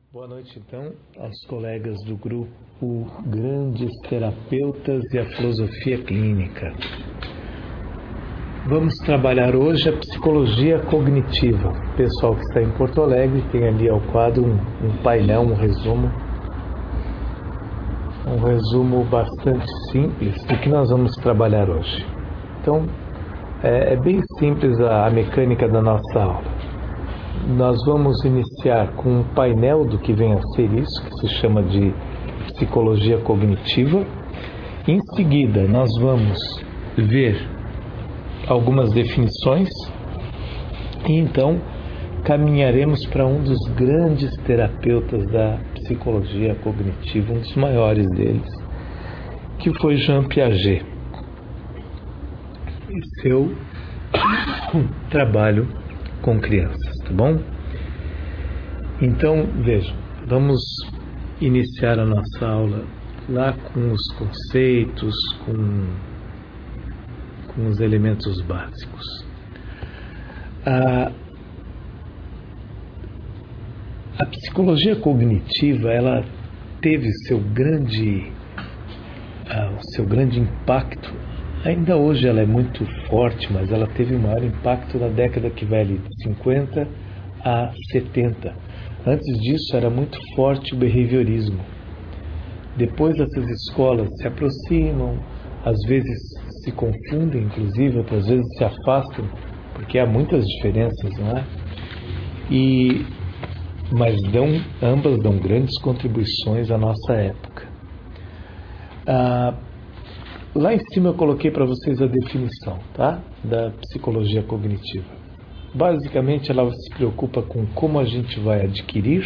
Boa noite, então, aos colegas do grupo Grandes Terapeutas e a Filosofia Clínica. Vamos trabalhar hoje a psicologia cognitiva. O pessoal que está em Porto Alegre tem ali ao quadro um painel, um resumo bastante simples do que nós vamos trabalhar hoje. Então, é bem simples a mecânica da nossa aula. Nós vamos iniciar com um painel do que vem a ser isso, que se chama de psicologia cognitiva. Em seguida, nós vamos ver algumas definições e então caminharemos para um dos grandes terapeutas da psicologia cognitiva, um dos maiores deles, que foi Jean Piaget e seu trabalho com crianças, tá bom? Então, vejam, vamos iniciar a nossa aula lá com os conceitos, com os elementos básicos. A psicologia cognitiva, ela teve seu grande impacto. Ainda hoje ela é muito forte, mas ela teve o maior impacto na década que vai ali de 50 a 70. Antes disso era muito forte o behaviorismo. Depois essas escolas se aproximam, às vezes se confundem, inclusive, outras vezes se afastam, porque há muitas diferenças, não é? Mas ambas dão grandes contribuições à nossa época. Lá em cima eu coloquei para vocês a definição, tá? Da psicologia cognitiva. Basicamente ela se preocupa com como a gente vai adquirir,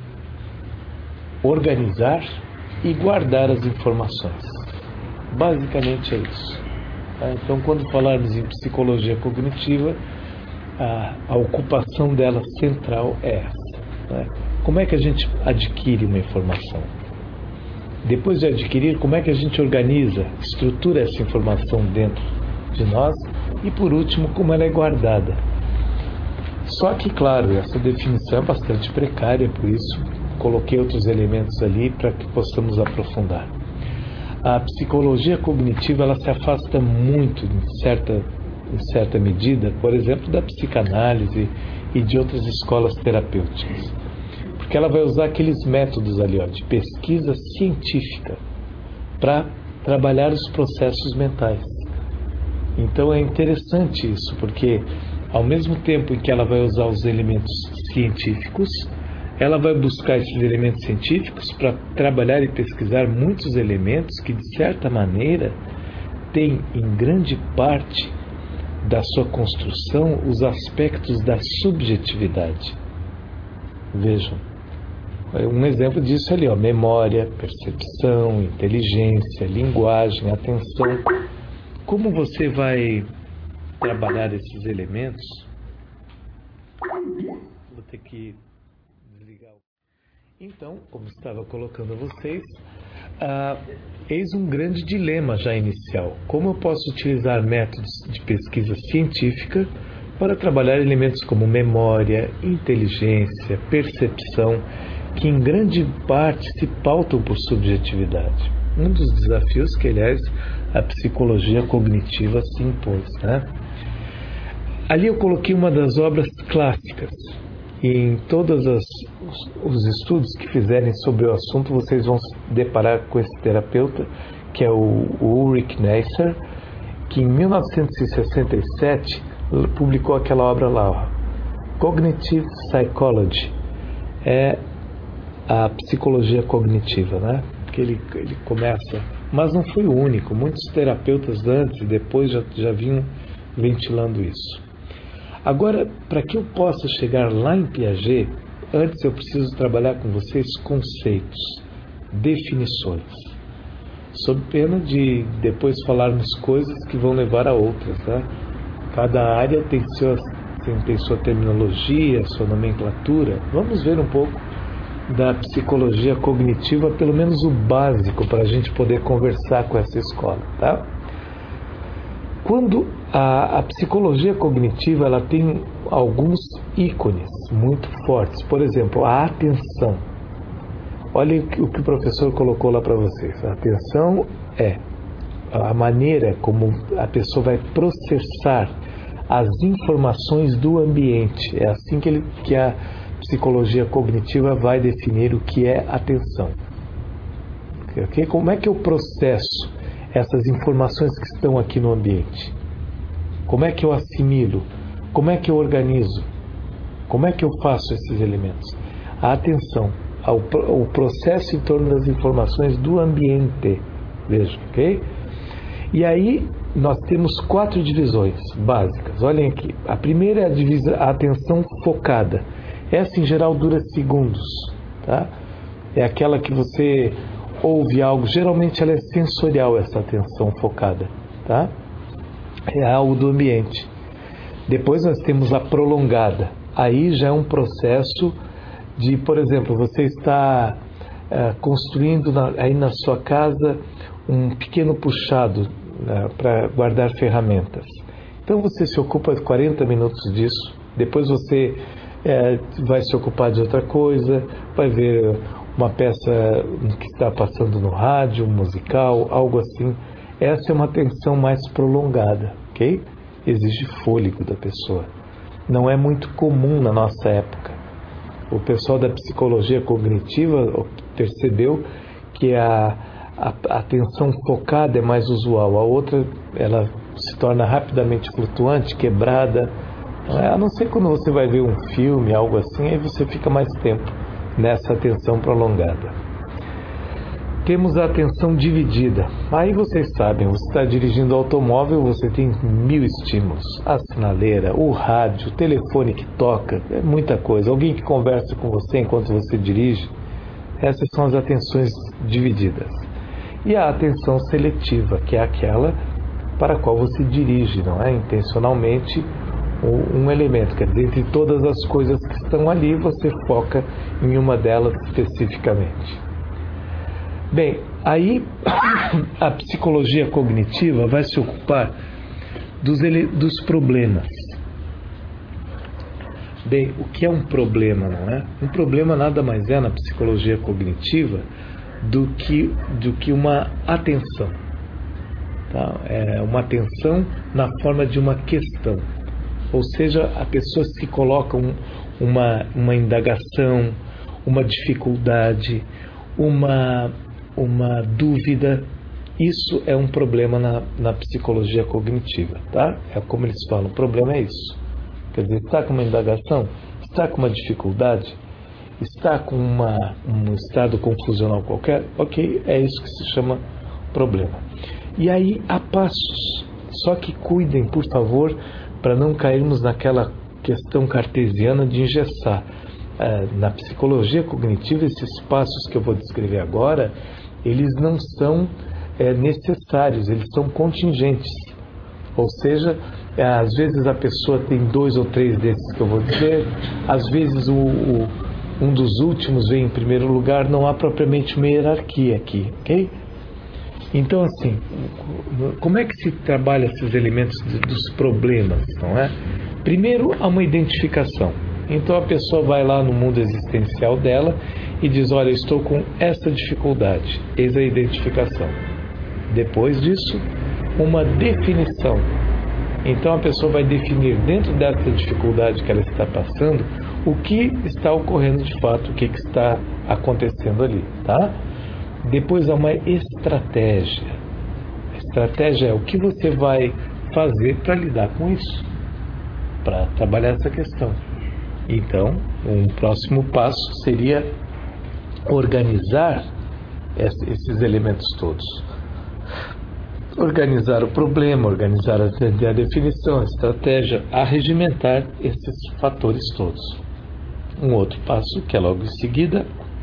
organizar e guardar as informações. Basicamente é isso. Tá? Então, quando falarmos em psicologia cognitiva, a ocupação dela central é essa. Né? Como é que a gente adquire uma informação? Depois de adquirir, como é que a gente organiza, estrutura essa informação dentro de nós? E, por último, como ela é guardada. Só que, claro, essa definição é bastante precária, por isso coloquei outros elementos ali para que possamos aprofundar. A psicologia cognitiva ela se afasta muito, em certa medida, por exemplo, da psicanálise e de outras escolas terapêuticas. Porque ela vai usar aqueles métodos ali, de pesquisa científica para trabalhar os processos mentais. Então é interessante isso, porque ao mesmo tempo em que ela vai usar os elementos científicos, ela vai buscar esses elementos científicos para trabalhar e pesquisar muitos elementos que, de certa maneira, têm em grande parte da sua construção os aspectos da subjetividade. Vejam. Um exemplo disso ali, memória, percepção, inteligência, linguagem, atenção. Como você vai trabalhar esses elementos? Vou ter que desligar. Então, como estava colocando a vocês, eis um grande dilema já inicial. Como eu posso utilizar métodos de pesquisa científica para trabalhar elementos como memória, inteligência, percepção, que em grande parte se pautam por subjetividade. Um dos desafios que, aliás, a psicologia cognitiva se impôs, né? Ali eu coloquei uma das obras clássicas, e em todos os estudos que fizerem sobre o assunto, vocês vão se deparar com esse terapeuta, que é o Ulrich Neisser, que em 1967 publicou aquela obra lá, Cognitive Psychology. É a psicologia cognitiva, né? Que ele começa, mas não foi o único, muitos terapeutas antes e depois já vinham ventilando isso. Agora, para que eu possa chegar lá em Piaget, antes eu preciso trabalhar com vocês conceitos, definições, sob pena de depois falarmos coisas que vão levar a outras, né? Cada área tem sua terminologia, sua nomenclatura. Vamos ver um pouco da psicologia cognitiva, pelo menos o básico, para a gente poder conversar com essa escola, tá? Quando a psicologia cognitiva ela tem alguns ícones muito fortes, por exemplo, a atenção. Olhem o que o professor colocou lá para vocês. A atenção é a maneira como a pessoa vai processar as informações do ambiente. É assim que a psicologia cognitiva vai definir o que é atenção. Okay? Como é que eu processo essas informações que estão aqui no ambiente? Como é que eu assimilo? Como é que eu organizo? Como é que eu faço esses elementos? A atenção, o processo em torno das informações do ambiente. Veja, ok? E aí nós temos 4 divisões básicas. Olhem aqui. A primeira é a atenção focada. Essa em geral dura segundos, tá? É aquela que você ouve algo. Geralmente ela é sensorial, essa atenção focada, tá? É algo do ambiente. Depois nós temos a prolongada. Aí já é um processo de, por exemplo, você está construindo aí na sua casa um pequeno puxado para guardar ferramentas. Então você se ocupa de 40 minutos disso, depois você vai se ocupar de outra coisa, vai ver uma peça que está passando no rádio, um musical, algo assim. Essa é uma atenção mais prolongada, ok? Exige fôlego da pessoa. Não é muito comum na nossa época. O pessoal da psicologia cognitiva percebeu que a atenção focada é mais usual. A outra, ela se torna rapidamente flutuante, quebrada. A não ser quando você vai ver um filme, algo assim, aí você fica mais tempo nessa atenção prolongada. Temos a atenção dividida. Aí vocês sabem, você está dirigindo o automóvel, você tem 1000 estímulos. A sinaleira, o rádio, o telefone que toca, é muita coisa. Alguém que conversa com você enquanto você dirige. Essas são as atenções divididas. E a atenção seletiva, que é aquela para a qual você dirige, não é? Intencionalmente um elemento. Quer dizer, entre todas as coisas que estão ali, você foca em uma delas especificamente. Bem, aí a psicologia cognitiva vai se ocupar dos problemas. Bem, o que é um problema, não é? Um problema nada mais é na psicologia cognitiva do que uma atenção. Tá? É uma atenção na forma de uma questão. Ou seja, a pessoa se coloca uma indagação, uma dificuldade, uma dúvida. Isso é um problema na psicologia cognitiva, tá? É como eles falam, o problema é isso. Quer dizer, está com uma indagação, está com uma dificuldade, está com um estado confusional qualquer, ok, é isso que se chama problema. E aí há passos, só que cuidem, por favor, para não cairmos naquela questão cartesiana de engessar. Na psicologia cognitiva, esses passos que eu vou descrever agora, eles não são necessários, eles são contingentes. Ou seja, às vezes a pessoa tem 2 ou 3 desses que eu vou dizer, às vezes um dos últimos vem em primeiro lugar, não há propriamente uma hierarquia aqui, ok? Então, assim, como é que se trabalha esses elementos dos problemas, não é? Primeiro, há uma identificação. Então, a pessoa vai lá no mundo existencial dela e diz, olha, estou com essa dificuldade. Eis a identificação. Depois disso, uma definição. Então, a pessoa vai definir dentro dessa dificuldade que ela está passando o que está ocorrendo de fato, o que está acontecendo ali, tá? Depois há uma estratégia. A estratégia é o que você vai fazer para lidar com isso, para trabalhar essa questão. Então, um próximo passo seria organizar esses elementos todos. Organizar o problema, organizar a definição, a estratégia, arregimentar esses fatores todos. Um outro passo, que é logo em seguida,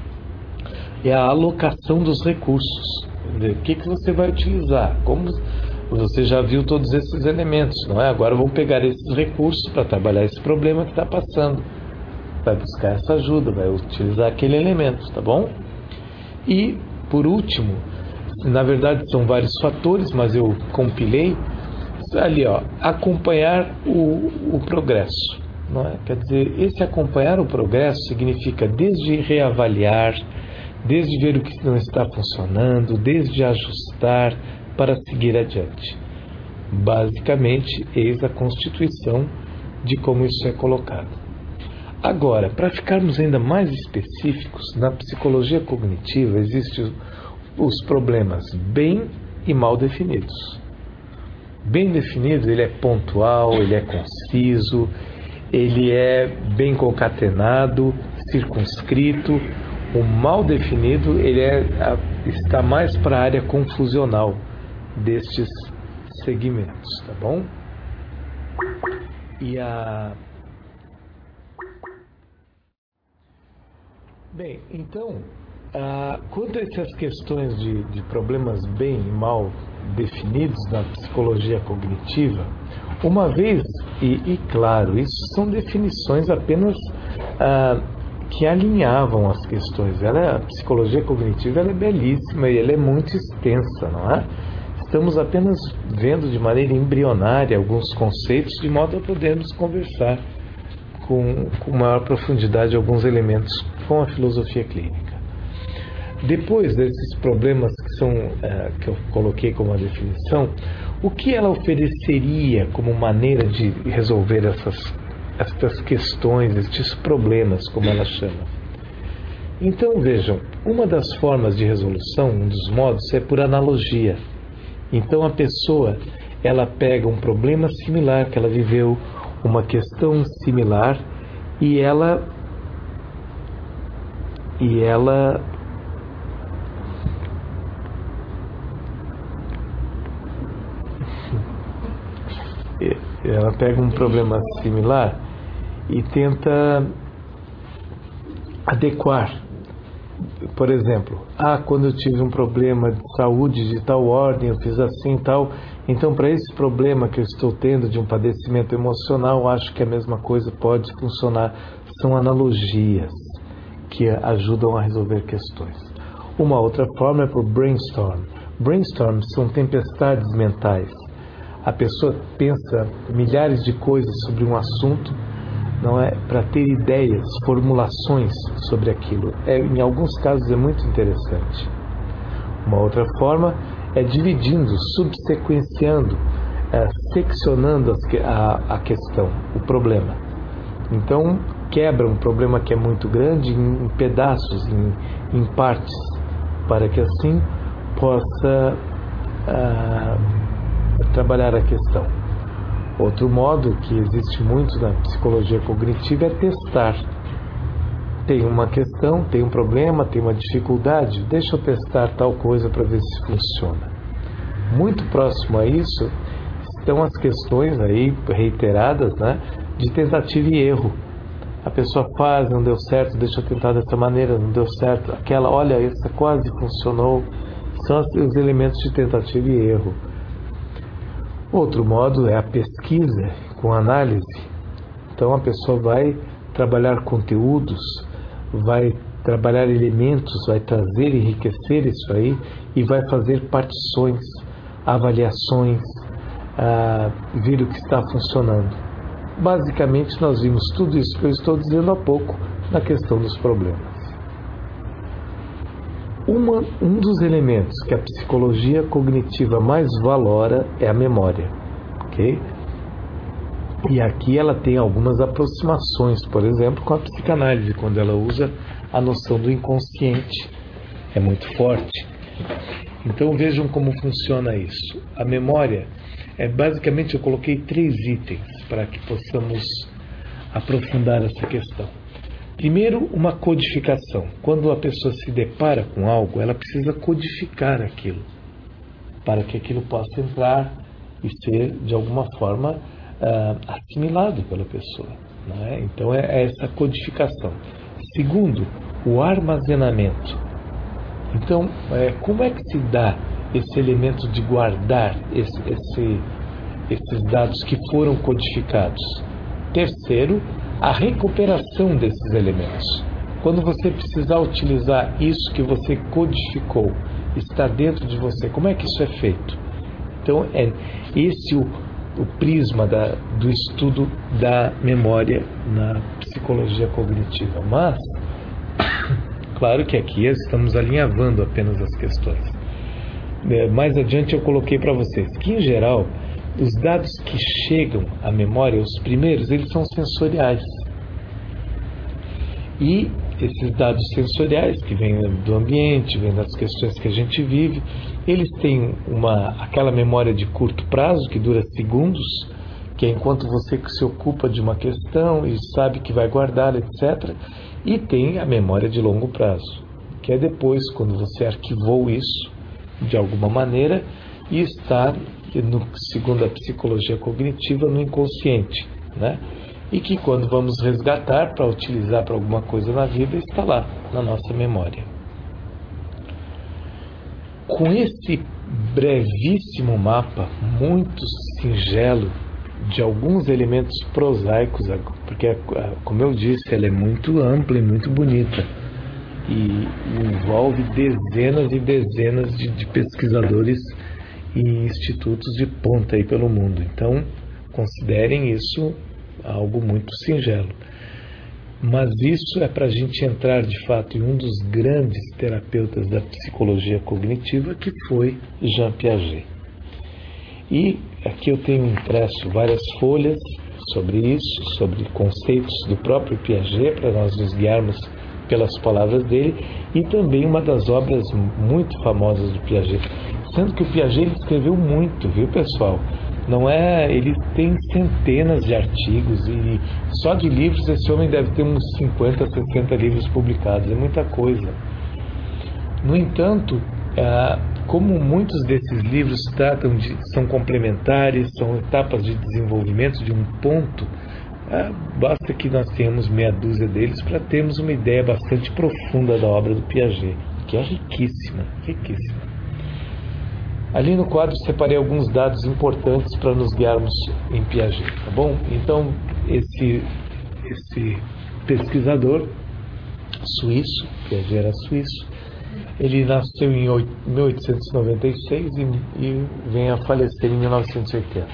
é a alocação dos recursos. O que você vai utilizar? Como você já viu todos esses elementos, não é? Agora vamos pegar esses recursos para trabalhar esse problema que está passando. Vai buscar essa ajuda, vai utilizar aquele elemento, tá bom? E, por último, na verdade são vários fatores, mas eu compilei ali, ó, acompanhar o progresso, não é? Quer dizer, esse acompanhar o progresso significa desde reavaliar, desde ver o que não está funcionando, desde ajustar para seguir adiante. Basicamente, eis a constituição de como isso é colocado. Agora, para ficarmos ainda mais específicos, na psicologia cognitiva existem os problemas bem e mal definidos. Bem definido, ele é pontual, ele é conciso, ele é bem concatenado, circunscrito. O mal definido, ele está mais para a área confusional destes segmentos, tá bom? Bem, então, quanto a essas questões de problemas bem e mal definidos na psicologia cognitiva, uma vez, e claro, isso são definições apenas que alinhavam as questões. A psicologia cognitiva ela é belíssima e ela é muito extensa, não é? Estamos apenas vendo de maneira embrionária alguns conceitos, de modo a podermos conversar com maior profundidade alguns elementos com a filosofia clínica. Depois desses problemas que eu coloquei como a definição, o que ela ofereceria como maneira de resolver essas questões, estes problemas, como ela chama? Então, vejam, uma das formas de resolução, um dos modos, é por analogia. Então, a pessoa, ela pega um problema similar que ela viveu, uma questão similar, e ela pega um problema similar e tenta adequar. Por exemplo, quando eu tive um problema de saúde de tal ordem, eu fiz assim e tal, então para esse problema que eu estou tendo de um padecimento emocional, acho que a mesma coisa pode funcionar. São analogias que ajudam a resolver questões. Uma outra forma é por brainstorm. Brainstorm são tempestades mentais. A pessoa pensa milhares de coisas sobre um assunto, não é, para ter ideias, formulações sobre aquilo. Em alguns casos é muito interessante. Uma outra forma é dividindo, subsequenciando, seccionando a questão, o problema. Então, quebra um problema que é muito grande em pedaços, em partes, para que assim possa trabalhar a questão. Outro modo que existe muito na psicologia cognitiva é testar. Tem uma questão, tem um problema, tem uma dificuldade, deixa eu testar tal coisa para ver se funciona. Muito próximo a isso estão as questões aí reiteradas, né, de tentativa e erro. A pessoa faz, não deu certo, deixa eu tentar dessa maneira, não deu certo. Aquela, olha, essa quase funcionou. São os elementos de tentativa e erro. Outro modo é a pesquisa com análise. Então a pessoa vai trabalhar conteúdos, vai trabalhar elementos, vai trazer, enriquecer isso aí e vai fazer partições, avaliações, ver o que está funcionando. Basicamente nós vimos tudo isso que eu estou dizendo há pouco na questão dos problemas. Um dos elementos que a psicologia cognitiva mais valora é a memória, ok? E aqui ela tem algumas aproximações, por exemplo, com a psicanálise, quando ela usa a noção do inconsciente. É muito forte. Então vejam como funciona isso. A memória, basicamente eu coloquei 3 itens para que possamos aprofundar essa questão. Primeiro, uma codificação. Quando a pessoa se depara com algo, ela precisa codificar aquilo, para que aquilo possa entrar e ser, de alguma forma, assimilado pela pessoa, não é? Então, é essa codificação. Segundo, o armazenamento. Então, como é que se dá esse elemento de guardar esses dados que foram codificados? Terceiro, a recuperação desses elementos. Quando você precisar utilizar isso que você codificou, está dentro de você, como é que isso é feito? Então, é esse o prisma do estudo da memória na psicologia cognitiva. Mas, Claro que aqui estamos alinhavando apenas as questões. Mais adiante eu coloquei para vocês que, em geral, os dados que chegam à memória, os primeiros, eles são sensoriais. E esses dados sensoriais, que vêm do ambiente, vêm das questões que a gente vive, eles têm aquela memória de curto prazo, que dura segundos, que é enquanto você se ocupa de uma questão e sabe que vai guardar, etc. E tem a memória de longo prazo, que é depois, quando você arquivou isso, de alguma maneira, e está, segundo a psicologia cognitiva, no inconsciente, né? E que quando vamos resgatar para utilizar para alguma coisa na vida, está lá, na nossa memória. Com esse brevíssimo mapa, muito singelo, de alguns elementos prosaicos, porque, como eu disse, ela é muito ampla e muito bonita, e envolve dezenas e dezenas de pesquisadores e institutos de ponta aí pelo mundo. Então, considerem isso algo muito singelo. Mas isso é para a gente entrar de fato em um dos grandes terapeutas da psicologia cognitiva, que foi Jean Piaget. E aqui eu tenho impresso várias folhas sobre isso, sobre conceitos do próprio Piaget, para nós nos guiarmos pelas palavras dele, e também uma das obras muito famosas do Piaget. Sendo que o Piaget ele escreveu muito, viu, pessoal? Não é, ele tem centenas de artigos e só de livros esse homem deve ter uns 50, 60 livros publicados, é muita coisa. No entanto, como muitos desses livros são complementares, são etapas de desenvolvimento de um ponto, basta que nós tenhamos meia dúzia deles para termos uma ideia bastante profunda da obra do Piaget, que é riquíssima, riquíssima. Ali no quadro separei alguns dados importantes para nos guiarmos em Piaget, tá bom? Então, esse pesquisador suíço, Piaget era suíço, ele nasceu em 1896 e vem a falecer em 1980.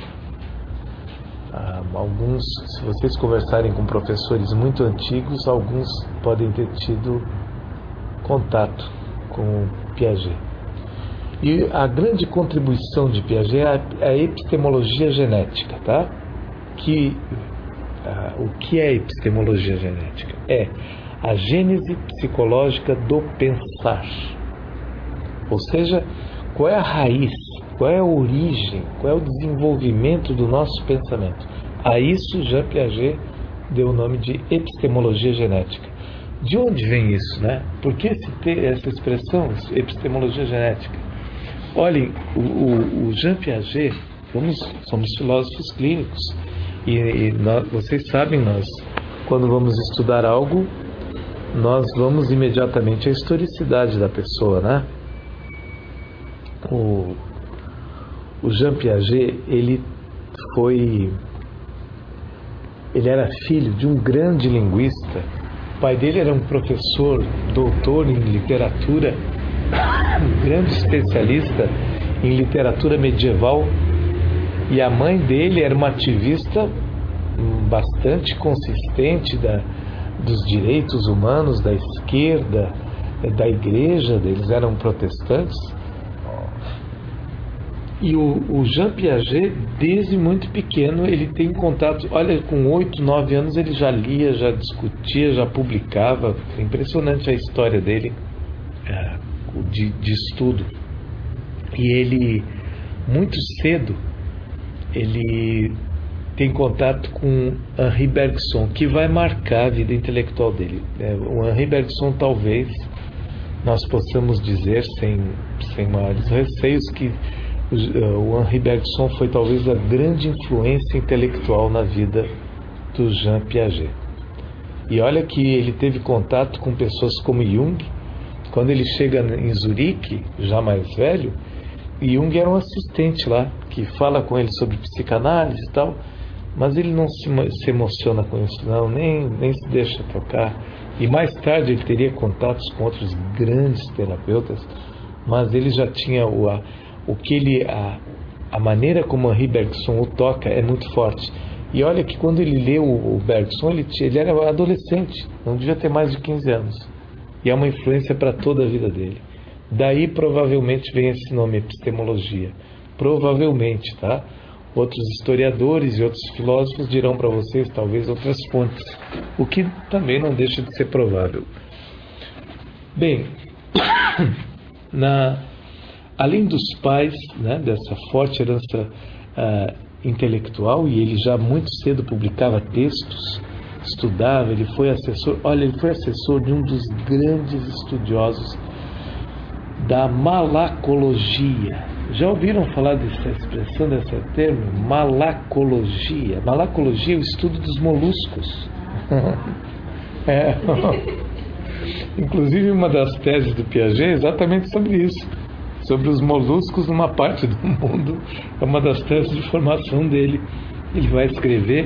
Alguns, se vocês conversarem com professores muito antigos, alguns podem ter tido contato com Piaget. E a grande contribuição de Piaget é a epistemologia genética, tá? O que é epistemologia genética? É a gênese psicológica do pensar. Ou seja, qual é a raiz, qual é a origem, qual é o desenvolvimento do nosso pensamento. A isso Jean Piaget deu o nome de epistemologia genética. De onde vem isso, né? Por que essa expressão, epistemologia genética? Olhem, o Jean Piaget, somos filósofos clínicos e vocês sabem, quando vamos estudar algo, nós vamos imediatamente à historicidade da pessoa, né? O Jean Piaget, ele era filho de um grande linguista. O pai dele era um professor, doutor em literatura, um grande especialista em literatura medieval, e a mãe dele era uma ativista bastante consistente dos direitos humanos, da esquerda, da igreja, eles eram protestantes. E o Jean Piaget, desde muito pequeno, ele tem contato, olha, com 8, 9 anos ele já lia, já discutia, já publicava. É impressionante a história dele de estudo. E ele, muito cedo, ele tem contato com Henri Bergson, que vai marcar a vida intelectual dele. O Henri Bergson, talvez nós possamos dizer, sem maiores receios, que o Henri Bergson foi talvez a grande influência intelectual na vida do Jean Piaget. E olha que ele teve contato com pessoas como Jung. Quando ele chega em Zurique, já mais velho, Jung era um assistente lá, que fala com ele sobre psicanálise e tal, mas ele não se emociona com isso, não, nem se deixa tocar. E mais tarde ele teria contatos com outros grandes terapeutas, mas ele já tinha a maneira como Henri Bergson o toca é muito forte. E olha que quando ele leu o Bergson, ele era adolescente, não devia ter mais de 15 anos. e é uma influência para toda a vida dele. Daí provavelmente vem esse nome, epistemologia. Provavelmente, tá? Outros historiadores e outros filósofos dirão para vocês talvez outras fontes, o que também não deixa de ser provável. Bem, além dos pais, né, dessa forte herança intelectual, e ele já muito cedo publicava textos, estudava, ele foi assessor de um dos grandes estudiosos da malacologia. Já ouviram falar dessa expressão, desse termo? Malacologia. Malacologia é o estudo dos moluscos. Inclusive, uma das teses do Piaget é exatamente sobre isso. Sobre os moluscos numa parte do mundo. É uma das teses de formação dele. Ele vai escrever.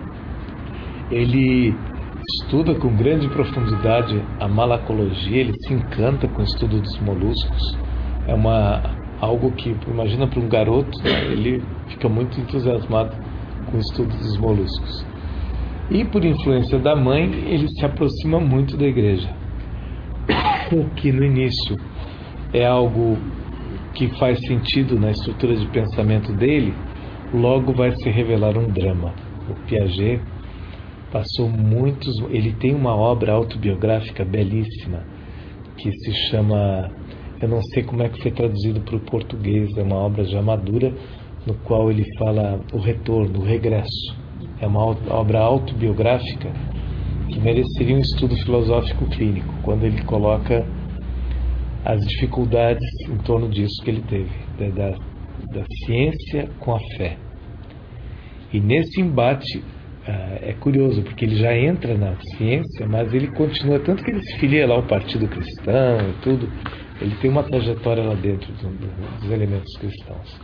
Ele estuda com grande profundidade a malacologia. Ele se encanta com o estudo dos moluscos. É algo que, imagina, para um garoto, né, ele fica muito entusiasmado com o estudo dos moluscos. E por influência da mãe, ele se aproxima muito da igreja. O que no início é algo que faz sentido na estrutura de pensamento dele, logo vai se revelar um drama. O Piaget passou ele tem uma obra autobiográfica belíssima que se chama, eu não sei como é que foi traduzido para o português, é uma obra já madura, no qual ele fala o retorno, o regresso. É uma obra autobiográfica que mereceria um estudo filosófico clínico, quando ele coloca as dificuldades em torno disso que ele teve, da ciência com a fé. E nesse embate, é curioso, porque ele já entra na ciência, mas ele continua, tanto que ele se filia lá ao Partido Cristão e tudo, ele tem uma trajetória lá dentro dos elementos cristãos.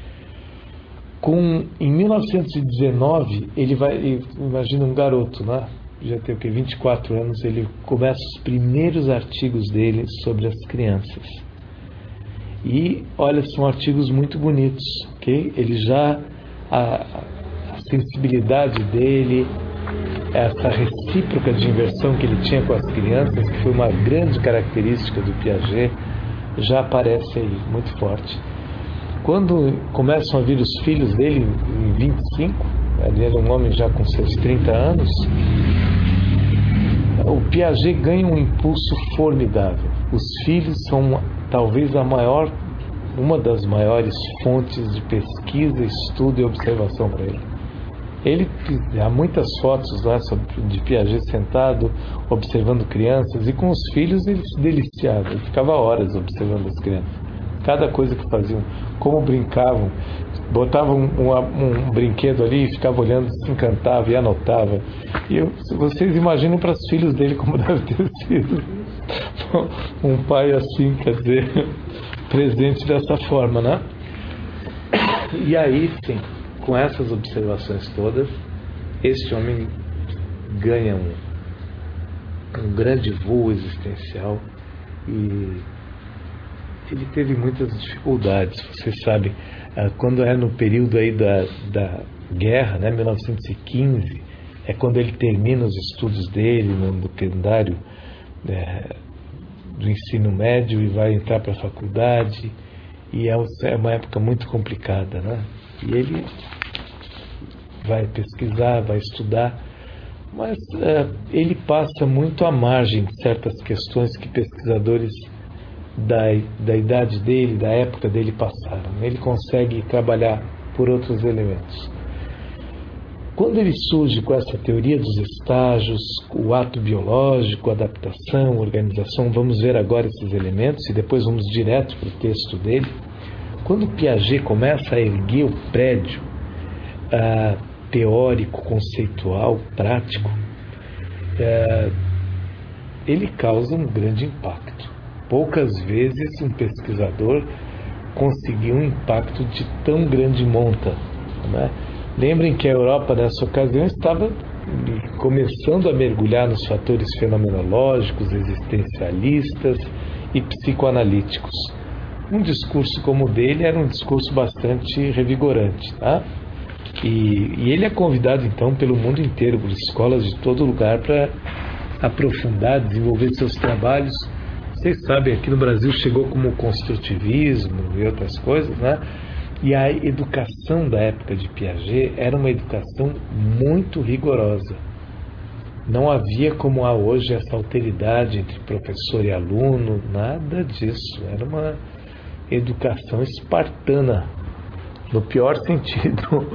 Em 1919, ele vai, imagina um garoto, né? Já tem 24 anos, ele começa os primeiros artigos dele sobre as crianças. E, olha, são artigos muito bonitos, ok? Ele já, a sensibilidade dele, essa recíproca de inversão que ele tinha com as crianças, que foi uma grande característica do Piaget, já aparece aí, muito forte. Quando começam a vir os filhos dele, em 25, ele era um homem já com seus 30 anos, o Piaget ganha um impulso formidável. Os filhos são talvez uma das maiores fontes de pesquisa, estudo e observação para ele. Há muitas fotos lá de Piaget sentado, observando crianças, e com os filhos ele se deliciava, ele ficava horas observando as crianças. Cada coisa que faziam, como brincavam, botavam um brinquedo ali e ficava olhando, se encantava e anotava. E vocês imaginam para os filhos dele como deve ter sido um pai assim, quer dizer, presente dessa forma, né? E aí, sim, com essas observações todas, este homem ganha um grande voo existencial e ele teve muitas dificuldades. Vocês sabem, quando é no período aí da guerra, né, 1915, é quando ele termina os estudos dele no calendário do ensino médio e vai entrar para a faculdade, e é uma época muito complicada, né? E ele vai pesquisar, vai estudar, mas ele passa muito à margem de certas questões que pesquisadores da idade dele, da época dele passaram. Ele consegue trabalhar por outros elementos. Quando ele surge com essa teoria dos estágios, o ato biológico, a adaptação, a organização, vamos ver agora esses elementos e depois vamos direto para o texto dele. Quando Piaget começa a erguer o prédio teórico, conceitual, prático, ele causa um grande impacto. Poucas vezes um pesquisador conseguiu um impacto de tão grande monta, né? Lembrem que a Europa nessa ocasião estava começando a mergulhar nos fatores fenomenológicos, existencialistas e psicoanalíticos. Um discurso como o dele era um discurso bastante revigorante, tá? E ele é convidado então pelo mundo inteiro, por escolas de todo lugar, para aprofundar, desenvolver seus trabalhos. Vocês sabem, aqui no Brasil chegou como o construtivismo e outras coisas, né? E a educação da época de Piaget era uma educação muito rigorosa. Não havia como há hoje essa alteridade entre professor e aluno, nada disso. Era uma educação espartana, no pior sentido.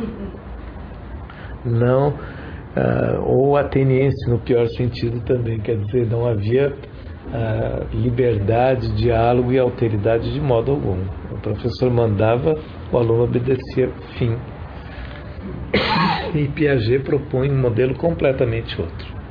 Não, ou ateniense no pior sentido também, quer dizer, não havia liberdade, diálogo e alteridade de modo algum. O professor mandava, o aluno obedecia, fim. E Piaget propõe um modelo completamente outro.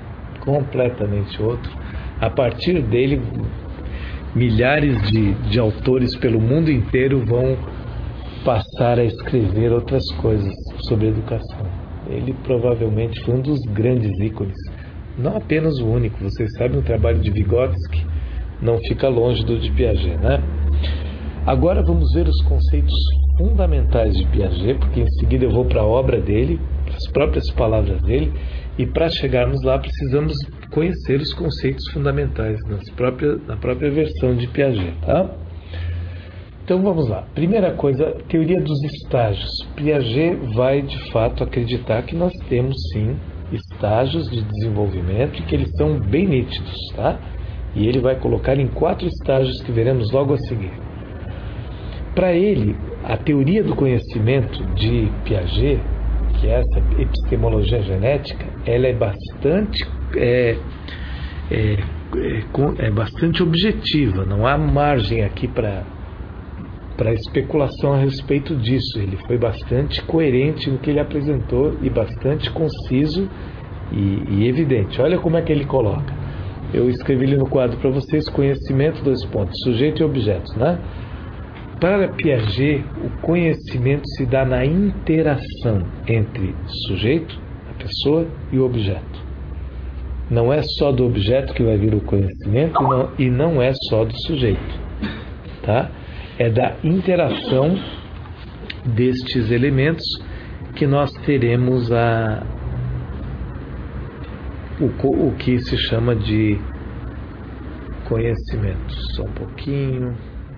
A partir dele, milhares de autores pelo mundo inteiro vão passar a escrever outras coisas sobre educação. Ele provavelmente foi um dos grandes ícones, não apenas o único. Vocês sabem, o trabalho de Vygotsky não fica longe do de Piaget, né? Agora vamos ver os conceitos fundamentais de Piaget, porque em seguida eu vou para a obra dele, as próprias palavras dele, e para chegarmos lá precisamos conhecer os conceitos fundamentais na própria versão de Piaget, tá? Então vamos lá. Primeira coisa, teoria dos estágios. Piaget vai de fato acreditar que nós temos sim estágios de desenvolvimento e que eles são bem nítidos, tá? E ele vai colocar em 4 estágios que veremos logo a seguir. Para ele, a teoria do conhecimento de Piaget, que é essa epistemologia genética, ela é bastante objetiva. Não há margem aqui para especulação a respeito disso. Ele foi bastante coerente no que ele apresentou e bastante conciso e evidente. Olha como é que ele coloca. Eu escrevi ali no quadro para vocês: conhecimento, 2 pontos, sujeito e objeto, né? Para Piaget, o conhecimento se dá na interação entre sujeito, a pessoa, e o objeto. Não é só do objeto que vai vir o conhecimento e não é só do sujeito, tá? É da interação destes elementos que nós teremos o que se chama de conhecimento. Só um pouquinho.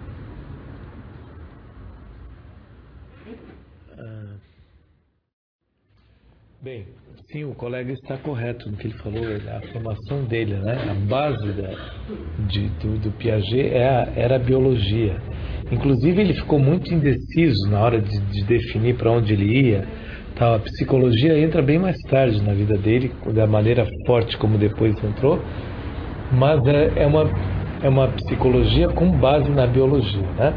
Bem, sim, o colega está correto no que ele falou. A formação dele, né? A base do Piaget era a biologia. Inclusive, ele ficou muito indeciso na hora de definir para onde ele ia. A psicologia entra bem mais tarde na vida dele, da maneira forte como depois entrou, mas é uma psicologia com base na biologia, né?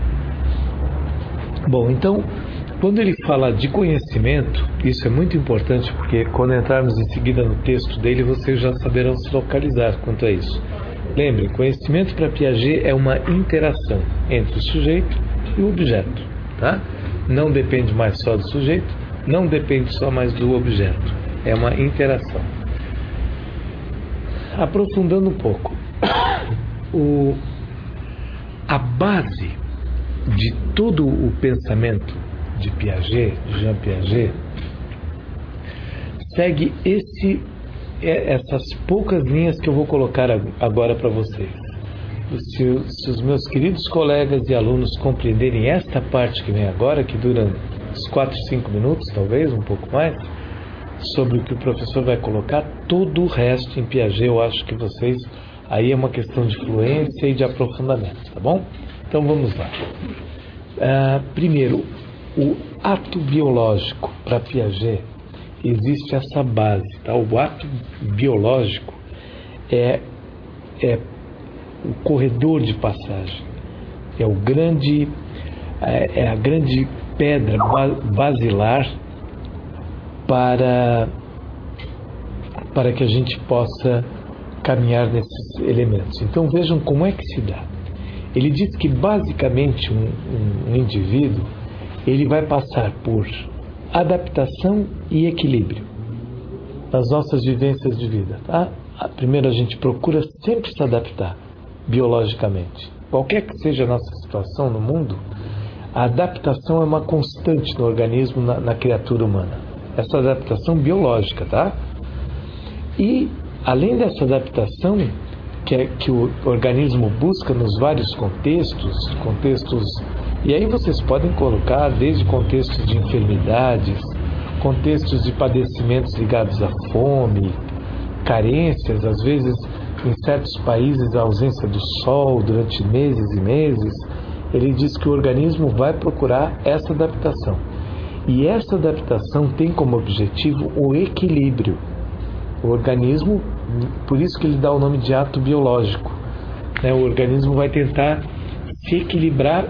Bom, então, quando ele fala de conhecimento, isso é muito importante, porque quando entrarmos em seguida no texto dele, vocês já saberão se localizar quanto a isso. Lembre, conhecimento para Piaget é uma interação entre o sujeito e o objeto, tá? Não depende mais só do sujeito, não depende só mais do objeto. É uma interação. Aprofundando um pouco, a base de todo o pensamento de Piaget, de Jean Piaget, segue essas poucas linhas que eu vou colocar agora para vocês. Se os meus queridos colegas e alunos compreenderem esta parte que vem agora, que dura uns 4, 5 minutos, talvez, um pouco mais, sobre o que o professor vai colocar, todo o resto em Piaget, eu acho que vocês, aí é uma questão de fluência e de aprofundamento, tá bom? Então vamos lá. Primeiro, o ato biológico. Para Piaget existe essa base, tá? O ato biológico é o corredor de passagem, é a grande pedra basilar para que a gente possa caminhar nesses elementos. Então vejam como é que se dá. Ele diz que basicamente um indivíduo, ele vai passar por adaptação e equilíbrio nas nossas vivências de vida, tá? Primeiro, a gente procura sempre se adaptar biologicamente. Qualquer que seja a nossa situação no mundo, a adaptação é uma constante no organismo, na criatura humana. Essa adaptação biológica, tá? E além dessa adaptação que o organismo busca nos vários contextos, e aí vocês podem colocar desde contextos de enfermidades, contextos de padecimentos ligados à fome, carências, às vezes em certos países a ausência do sol durante meses e meses. Ele diz que o organismo vai procurar essa adaptação. E essa adaptação tem como objetivo o equilíbrio. O organismo, por isso que ele dá o nome de ato biológico, né? O organismo vai tentar se equilibrar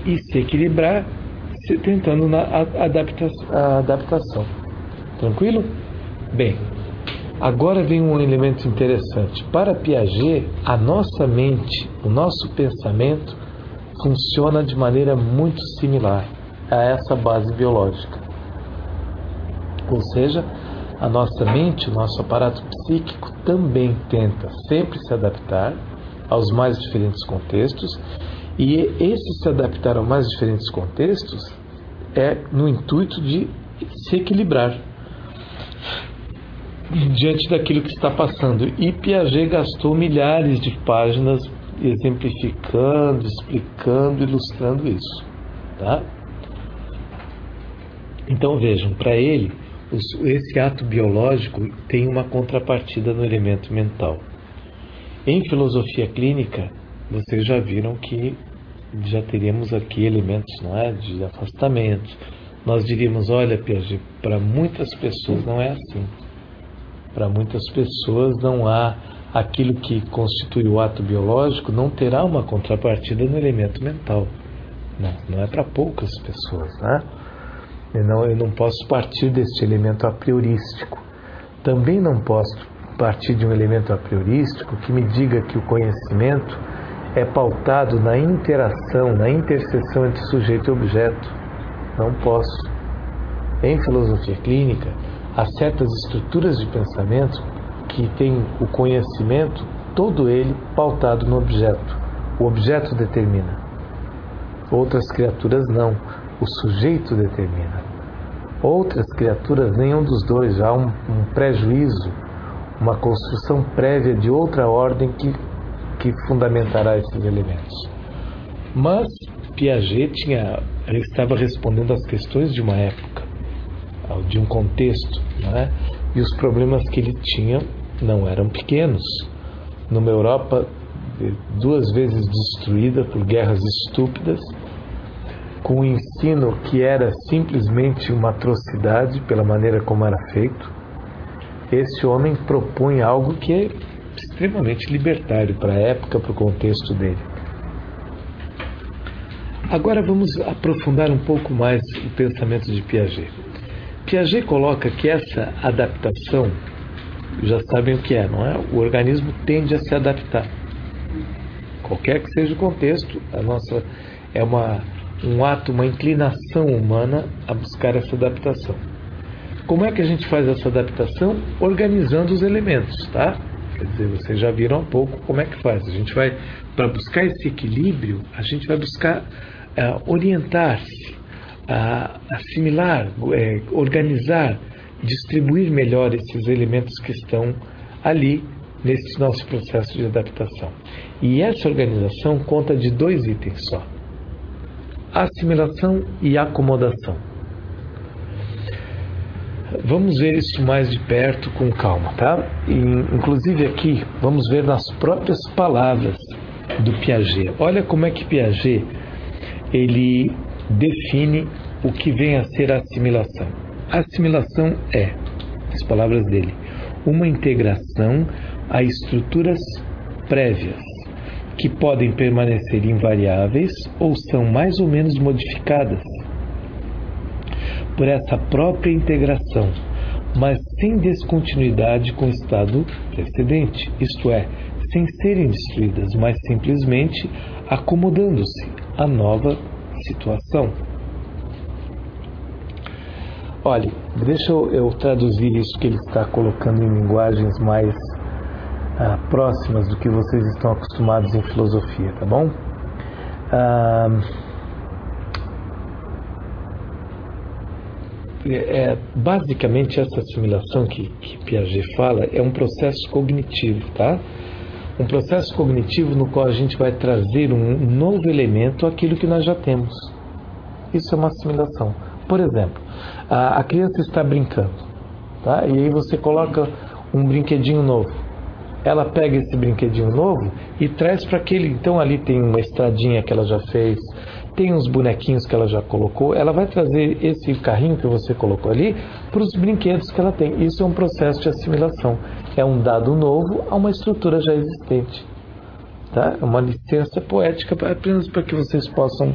tentando a adaptação. Tranquilo? Bem, agora vem um elemento interessante. Para Piaget, a nossa mente, o nosso pensamento funciona de maneira muito similar a essa base biológica. Ou seja, a nossa mente, o nosso aparato psíquico também tenta sempre se adaptar aos mais diferentes contextos, e esse se adaptar aos mais diferentes contextos é no intuito de se equilibrar diante daquilo que está passando. E Piaget gastou milhares de páginas exemplificando, explicando, ilustrando isso, tá? Então vejam, para ele, esse ato biológico tem uma contrapartida no elemento mental. Em filosofia clínica, vocês já viram que já teríamos aqui elementos, não é, de afastamento. Nós diríamos, olha, Piaget, para muitas pessoas não é assim. Para muitas pessoas não há aquilo que constitui o ato biológico, não terá uma contrapartida no elemento mental. Não é para poucas pessoas, né? Eu não posso partir deste elemento a priorístico. Também não posso partir de um elemento a priorístico que me diga que o conhecimento é pautado na interação, na interseção entre sujeito e objeto. Não posso. Em filosofia clínica, há certas estruturas de pensamento que têm o conhecimento, todo ele pautado no objeto. O objeto determina. Outras criaturas não. O sujeito determina. Outras criaturas, nenhum dos dois. Já há um prejuízo, uma construção prévia de outra ordem que fundamentará esses elementos. Mas Piaget estava respondendo às questões de uma época, de um contexto, não é? E os problemas que ele tinha não eram pequenos. Numa Europa 2 vezes destruída por guerras estúpidas, com um ensino que era simplesmente uma atrocidade pela maneira como era feito, esse homem propõe algo que é extremamente libertário para a época, para o contexto dele. Agora vamos aprofundar um pouco mais o pensamento de Piaget. Piaget coloca que essa adaptação, já sabem o que é, não é? O organismo tende a se adaptar. Qualquer que seja o contexto, é um ato, uma inclinação humana a buscar essa adaptação. Como é que a gente faz essa adaptação? Organizando os elementos, tá? Quer dizer, vocês já viram um pouco como é que faz. A gente vai, para buscar esse equilíbrio, a gente vai buscar orientar-se, assimilar, organizar, distribuir melhor esses elementos que estão ali nesse nosso processo de adaptação. E essa organização conta de 2 itens só: assimilação e acomodação. Vamos ver isso mais de perto, com calma, tá? E, inclusive aqui, vamos ver nas próprias palavras do Piaget. Olha como é que Piaget, ele define o que vem a ser a assimilação. A assimilação é, as palavras dele, uma integração a estruturas prévias, que podem permanecer invariáveis ou são mais ou menos modificadas por essa própria integração, mas sem descontinuidade com o estado precedente, isto é, sem serem destruídas, mas simplesmente acomodando-se à nova situação. Olhe, deixa eu traduzir isso que ele está colocando em linguagens mais próximas do que vocês estão acostumados em filosofia, tá bom? basicamente essa assimilação que Piaget fala é um processo cognitivo, tá? Um processo cognitivo no qual a gente vai trazer um novo elemento àquilo que nós já temos. Isso é uma assimilação. Por exemplo, a criança está brincando, tá? E aí você coloca um brinquedinho novo. Ela pega esse brinquedinho novo e traz para aquele. Então ali tem uma estradinha que ela já fez, tem uns bonequinhos que ela já colocou. Ela vai trazer esse carrinho que você colocou ali para os brinquedos que ela tem. Isso é um processo de assimilação. É um dado novo a uma estrutura já existente. Tá? É uma licença poética apenas para que vocês possam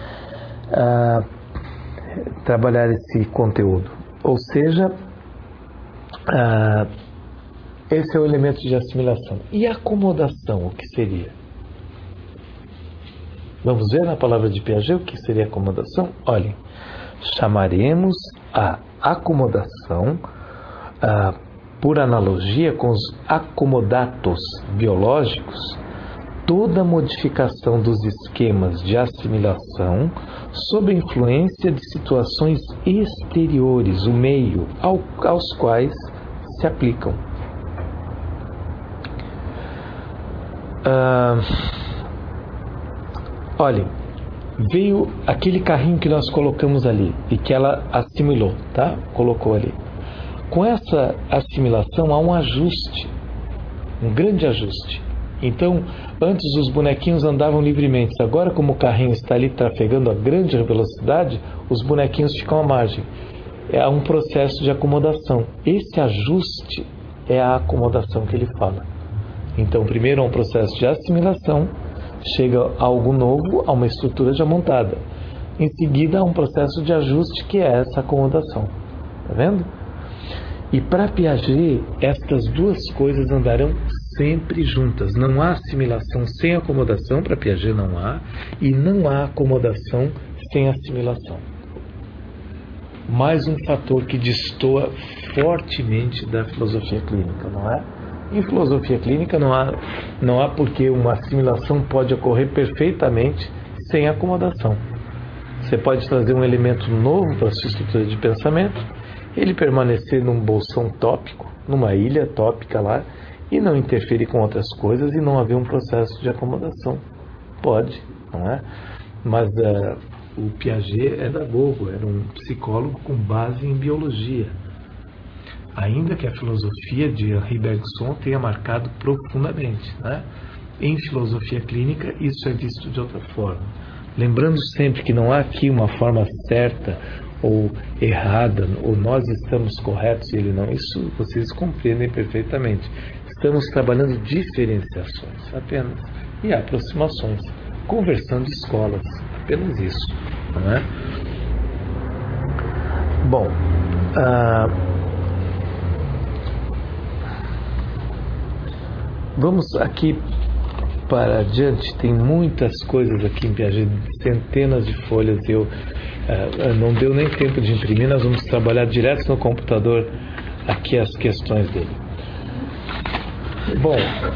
trabalhar esse conteúdo. Ou seja, esse é o elemento de assimilação. E acomodação, o que seria? Vamos ver na palavra de Piaget o que seria acomodação? Olhem, chamaremos a acomodação, por analogia com os acomodatos biológicos, toda modificação dos esquemas de assimilação sob a influência de situações exteriores, o meio aos quais se aplicam. Olhem, veio aquele carrinho que nós colocamos ali e que ela assimilou, tá? Colocou ali. Com essa assimilação há um ajuste, um grande ajuste. Então, antes os bonequinhos andavam livremente. Agora, como o carrinho está ali trafegando a grande velocidade, os bonequinhos ficam à margem. É um processo de acomodação. Esse ajuste é a acomodação que ele fala. Então, primeiro é um processo de assimilação, chega a algo novo, a uma estrutura já montada. Em seguida, há um processo de ajuste, que é essa acomodação. Está vendo? E para Piaget, estas duas coisas andarão sempre juntas. Não há assimilação sem acomodação, para Piaget não há, e não há acomodação sem assimilação. Mais um fator que destoa fortemente da filosofia clínica, não é? Em filosofia clínica não há porque uma assimilação pode ocorrer perfeitamente sem acomodação. Você pode trazer um elemento novo para a sua estrutura de pensamento, ele permanecer num bolsão tópico, numa ilha tópica lá, e não interferir com outras coisas e não haver um processo de acomodação. Pode, não é? Mas o Piaget é pedagogo, era um psicólogo com base em biologia. Ainda que a filosofia de Henri Bergson tenha marcado profundamente, né? Em filosofia clínica, isso é visto de outra forma. Lembrando sempre que não há aqui uma forma certa ou errada, ou nós estamos corretos e ele não. Isso vocês compreendem perfeitamente. Estamos trabalhando diferenciações apenas e aproximações, conversando escolas, apenas isso, não é? Bom, vamos aqui para adiante. Tem muitas coisas aqui em Piaget, centenas de folhas. Não deu nem tempo de imprimir. Nós vamos trabalhar direto no computador aqui as questões dele. Bom,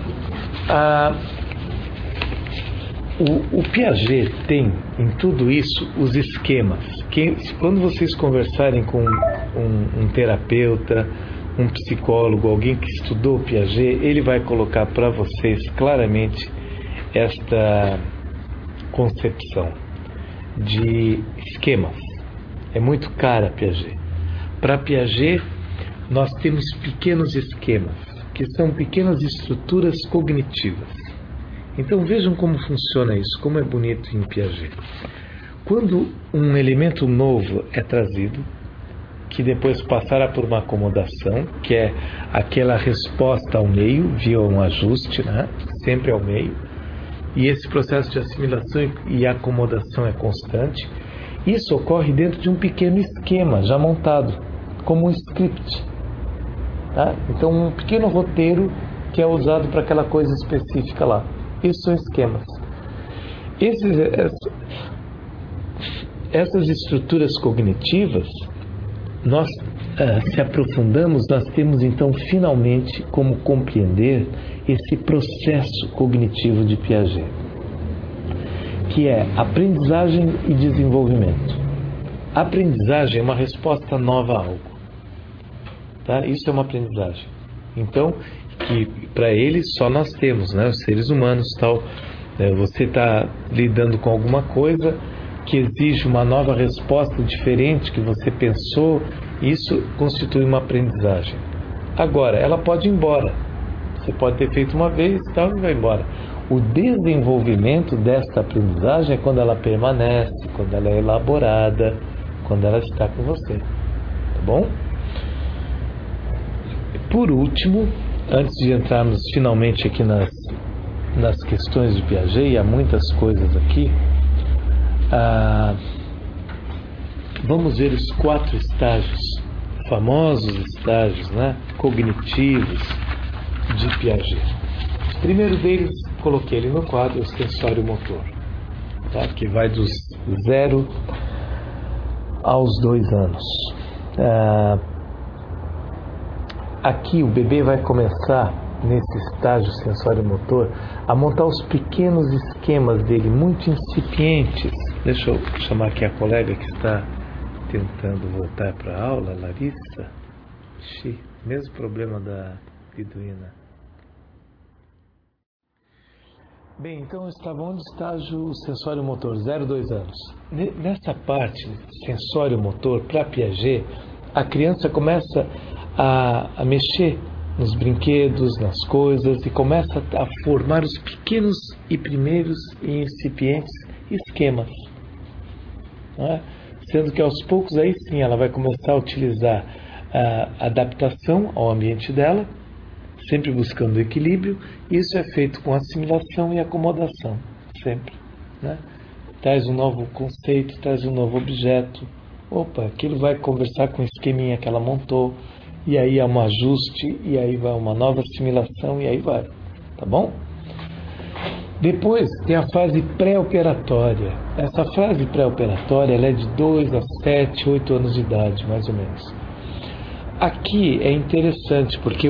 o Piaget tem em tudo isso os esquemas. Quando vocês conversarem com um terapeuta, um psicólogo, alguém que estudou Piaget, ele vai colocar para vocês claramente esta concepção de esquemas. É muito cara Piaget. Para Piaget, nós temos pequenos esquemas, que são pequenas estruturas cognitivas. Então vejam como funciona isso, como é bonito em Piaget. Quando um elemento novo é trazido, que depois passará por uma acomodação, que é aquela resposta ao meio, via um ajuste, né? Sempre ao meio, e esse processo de assimilação e acomodação é constante. Isso ocorre dentro de um pequeno esquema já montado, como um script, tá? Então um pequeno roteiro que é usado para aquela coisa específica lá. Isso são esquemas. Essas estruturas cognitivas, nós se aprofundamos, nós temos então finalmente como compreender esse processo cognitivo de Piaget, que é aprendizagem e desenvolvimento. A aprendizagem é uma resposta nova a algo. Tá? Isso é uma aprendizagem. Então, que para eles só nós temos, né? Os seres humanos, tal. Você está lidando com alguma coisa que exige uma nova resposta diferente que você pensou, isso constitui uma aprendizagem. Agora, ela pode ir embora. Você pode ter feito uma vez, tal, e vai embora. O desenvolvimento desta aprendizagem é quando ela permanece, quando ela é elaborada, quando ela está com você. Tá bom? Por último, antes de entrarmos finalmente aqui nas questões de Piaget, e há muitas coisas aqui, vamos ver os 4 estágios, famosos estágios, né, cognitivos de Piaget. O primeiro deles, coloquei ele no quadro, o sensório motor, tá, que vai dos 0 aos 2 anos. Aqui o bebê vai começar, nesse estágio sensório-motor, a montar os pequenos esquemas dele, muito incipientes. Deixa eu chamar aqui a colega que está tentando voltar para a aula, Larissa. Mesmo problema da Liduína. Bem, então estava onde estágio sensório-motor, 0 a 2 anos. Nessa parte sensório-motor, para Piaget, a criança começa a mexer nos brinquedos, nas coisas, e começa a formar os pequenos e primeiros e incipientes esquemas, não é? Sendo que aos poucos aí sim ela vai começar a utilizar a adaptação ao ambiente dela, sempre buscando equilíbrio. Isso é feito com assimilação e acomodação, sempre, né? Traz um novo conceito, traz um novo objeto, aquilo vai conversar com o esqueminha que ela montou, e aí há um ajuste, e aí vai uma nova assimilação, e aí vai, tá bom? Depois tem a fase pré-operatória. Essa fase pré-operatória ela é de 2 a 7, 8 anos de idade, mais ou menos. Aqui é interessante, porque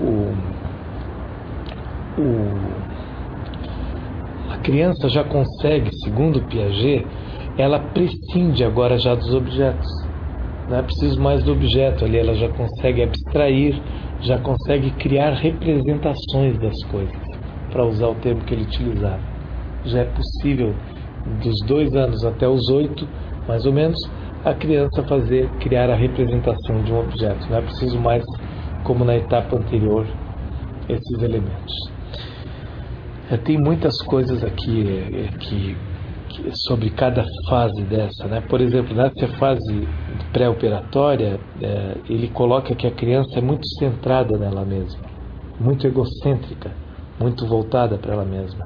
a criança já consegue, segundo Piaget, ela prescinde agora já dos objetos. Não é preciso mais do objeto ali, ela já consegue abstrair, já consegue criar representações das coisas, para usar o termo que ele utilizava. Já é possível, dos 2 anos até os 8, mais ou menos, a criança criar a representação de um objeto. Não é preciso mais, como na etapa anterior, esses elementos. Tem muitas coisas aqui sobre cada fase dessa, né? Por exemplo, nessa fase pré-operatória, ele coloca que a criança é muito centrada nela mesma, muito egocêntrica, muito voltada para ela mesma.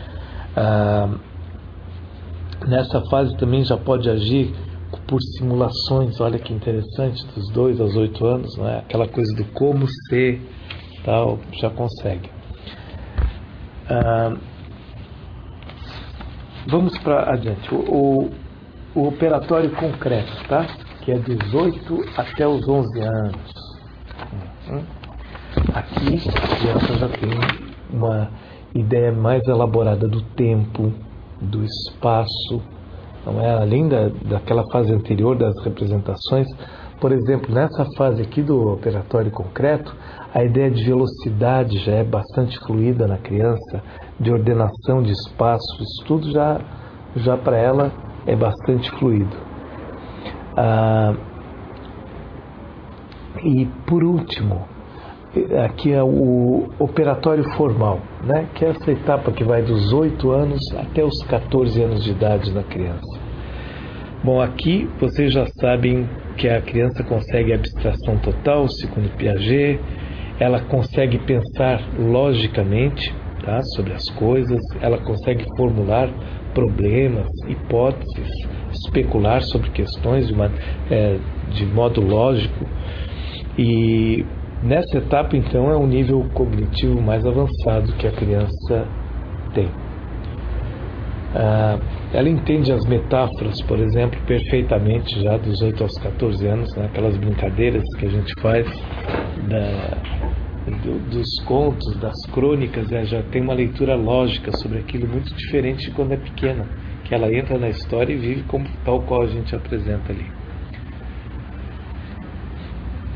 Nessa fase também já pode agir por simulações. Olha que interessante, dos 2 aos 8 anos, né? Aquela coisa do como ser, tal, já consegue. Vamos para adiante. O operatório concreto, tá? Que é dos 8 até os 11 anos. Aqui a criança já tem uma ideia mais elaborada do tempo, do espaço, não é? Além daquela fase anterior das representações. Por exemplo, nessa fase aqui do operatório concreto, a ideia de velocidade já é bastante fluida na criança, de ordenação de espaço, isso tudo já para ela é bastante fluido. E por último, aqui é o operatório formal, né? Que é essa etapa que vai dos 8 anos até os 14 anos de idade da criança. Bom, aqui vocês já sabem que a criança consegue abstração total, segundo Piaget, ela consegue pensar logicamente, tá, sobre as coisas, ela consegue formular problemas, hipóteses, especular sobre questões de modo lógico. E nessa etapa, então, é um nível cognitivo mais avançado que a criança tem. Ela entende as metáforas, por exemplo, perfeitamente já dos 8 aos 14 anos, né? Aquelas brincadeiras que a gente faz dos contos, das crônicas, já tem uma leitura lógica sobre aquilo muito diferente de quando é pequena, que ela entra na história e vive como tal qual a gente apresenta ali.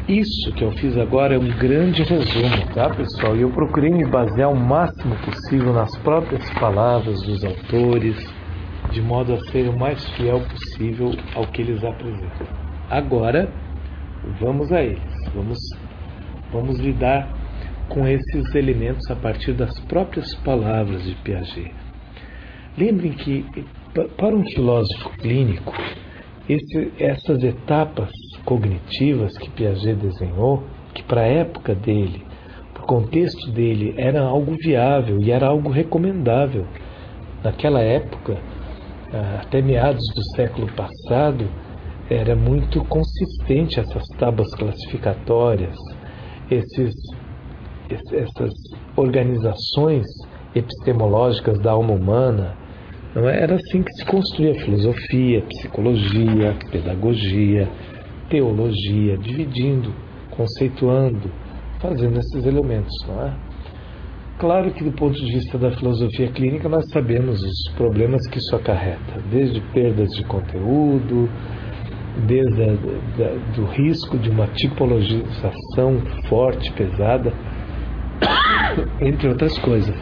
Isso que eu fiz agora é um grande resumo, tá, pessoal? E eu procurei me basear o máximo possível nas próprias palavras dos autores, de modo a ser o mais fiel possível ao que eles apresentam. Agora, vamos a eles. Vamos lidar com esses elementos a partir das próprias palavras de Piaget. Lembrem que, para um filósofo clínico, essas etapas cognitivas que Piaget desenhou, que para a época dele, para o contexto dele, era algo viável e era algo recomendável. Naquela época, até meados do século passado, era muito consistente essas tábuas classificatórias, essas organizações epistemológicas da alma humana. Não era assim que se construía filosofia, psicologia, pedagogia, teologia, dividindo, conceituando, fazendo esses elementos, não é? Claro que do ponto de vista da filosofia clínica nós sabemos os problemas que isso acarreta, desde perdas de conteúdo, desde do risco de uma tipologização forte, pesada, entre outras coisas.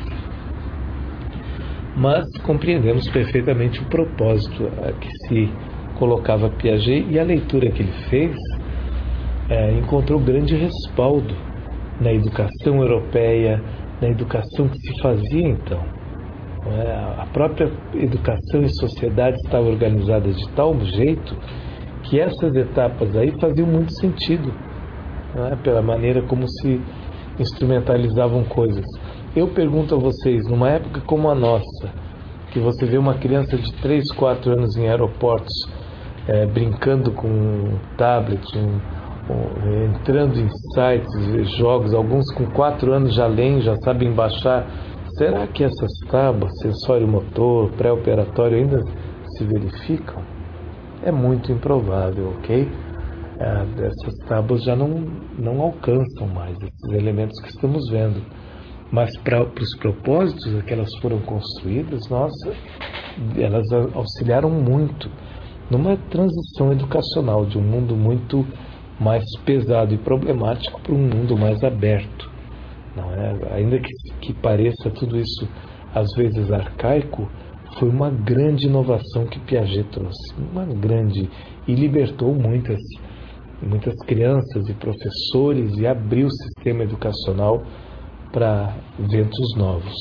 Mas compreendemos perfeitamente o propósito a que se colocava Piaget, e a leitura que ele fez encontrou grande respaldo na educação europeia, na educação que se fazia então. A própria educação e sociedade estava organizada de tal jeito que essas etapas aí faziam muito sentido, pela maneira como se instrumentalizavam coisas. Eu pergunto a vocês, numa época como a nossa, que você vê uma criança de 3, 4 anos em aeroportos brincando com um tablet, entrando em sites, jogos, alguns com 4 anos já leem, já sabem baixar. Será que essas tábuas, sensório motor, pré-operatório, ainda se verificam? É muito improvável, ok? Essas tábuas já não alcançam mais esses elementos que estamos vendo. Mas para os propósitos a que elas foram construídas, elas auxiliaram muito numa transição educacional de um mundo muito mais pesado e problemático para um mundo mais aberto. Não é? Ainda que pareça tudo isso às vezes arcaico, foi uma grande inovação que Piaget trouxe, e libertou muitas crianças e professores e abriu o sistema educacional para ventos novos.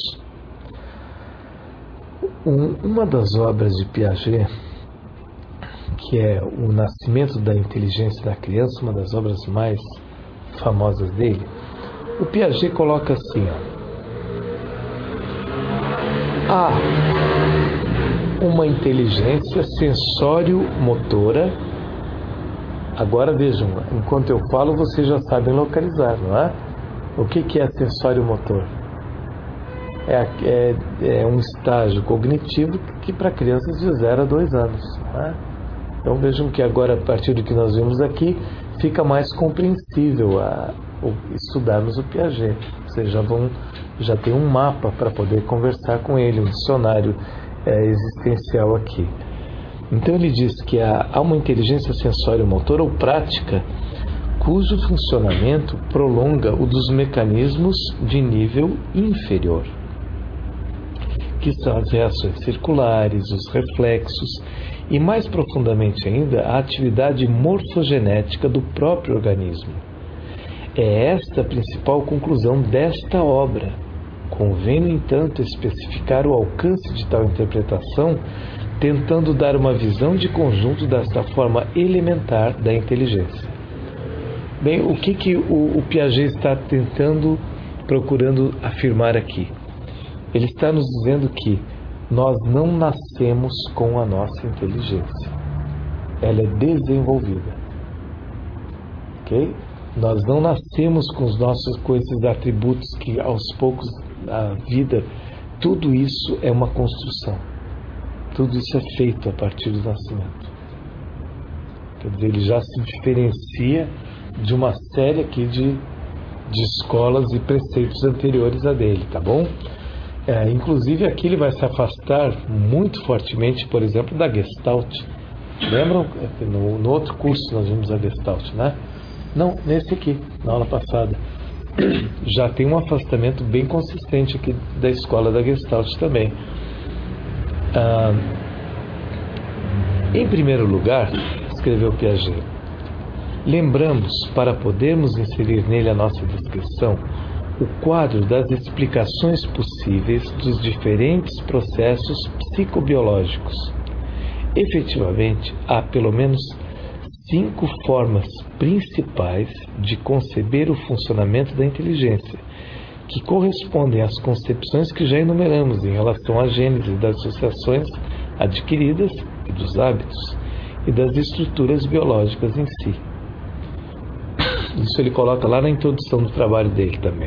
Uma das obras de Piaget, que é O Nascimento da Inteligência da Criança, uma das obras mais famosas dele, o Piaget coloca assim: há uma inteligência sensório-motora. Agora vejam, enquanto eu falo, vocês já sabem localizar, não é? O que é sensório-motor? É um estágio cognitivo que para crianças de 0 a 2 anos. Não é? Então vejam que agora, a partir do que nós vimos aqui, fica mais compreensível estudarmos o Piaget. Vocês já tem um mapa para poder conversar com ele, um dicionário existencial aqui. Então ele diz que há uma inteligência sensório-motor ou prática cujo funcionamento prolonga o dos mecanismos de nível inferior, que são as reações circulares, os reflexos e, mais profundamente ainda, a atividade morfogenética do próprio organismo. É esta a principal conclusão desta obra. Convém, no entanto, especificar o alcance de tal interpretação, tentando dar uma visão de conjunto desta forma elementar da inteligência. Bem, o que o Piaget está procurando afirmar aqui? Ele está nos dizendo que nós não nascemos com a nossa inteligência. Ela é desenvolvida. Ok? Nós não nascemos com esses atributos que aos poucos a vida, tudo isso é uma construção. Tudo isso é feito a partir do nascimento. Quer dizer, ele já se diferencia de uma série aqui de escolas e preceitos anteriores a dele, tá bom? Inclusive aqui ele vai se afastar muito fortemente, por exemplo, da Gestalt. Lembram? No outro curso nós vimos a Gestalt, né? Não, nesse aqui, na aula passada. Já tem um afastamento bem consistente aqui da escola da Gestalt também. Em primeiro lugar, escreveu Piaget, lembramos, para podermos inserir nele a nossa descrição, o quadro das explicações possíveis dos diferentes processos psicobiológicos. Efetivamente, há pelo menos 5 formas principais de conceber o funcionamento da inteligência, que correspondem às concepções que já enumeramos em relação à gênese das associações adquiridas e dos hábitos e das estruturas biológicas em si. Isso ele coloca lá na introdução do trabalho dele também.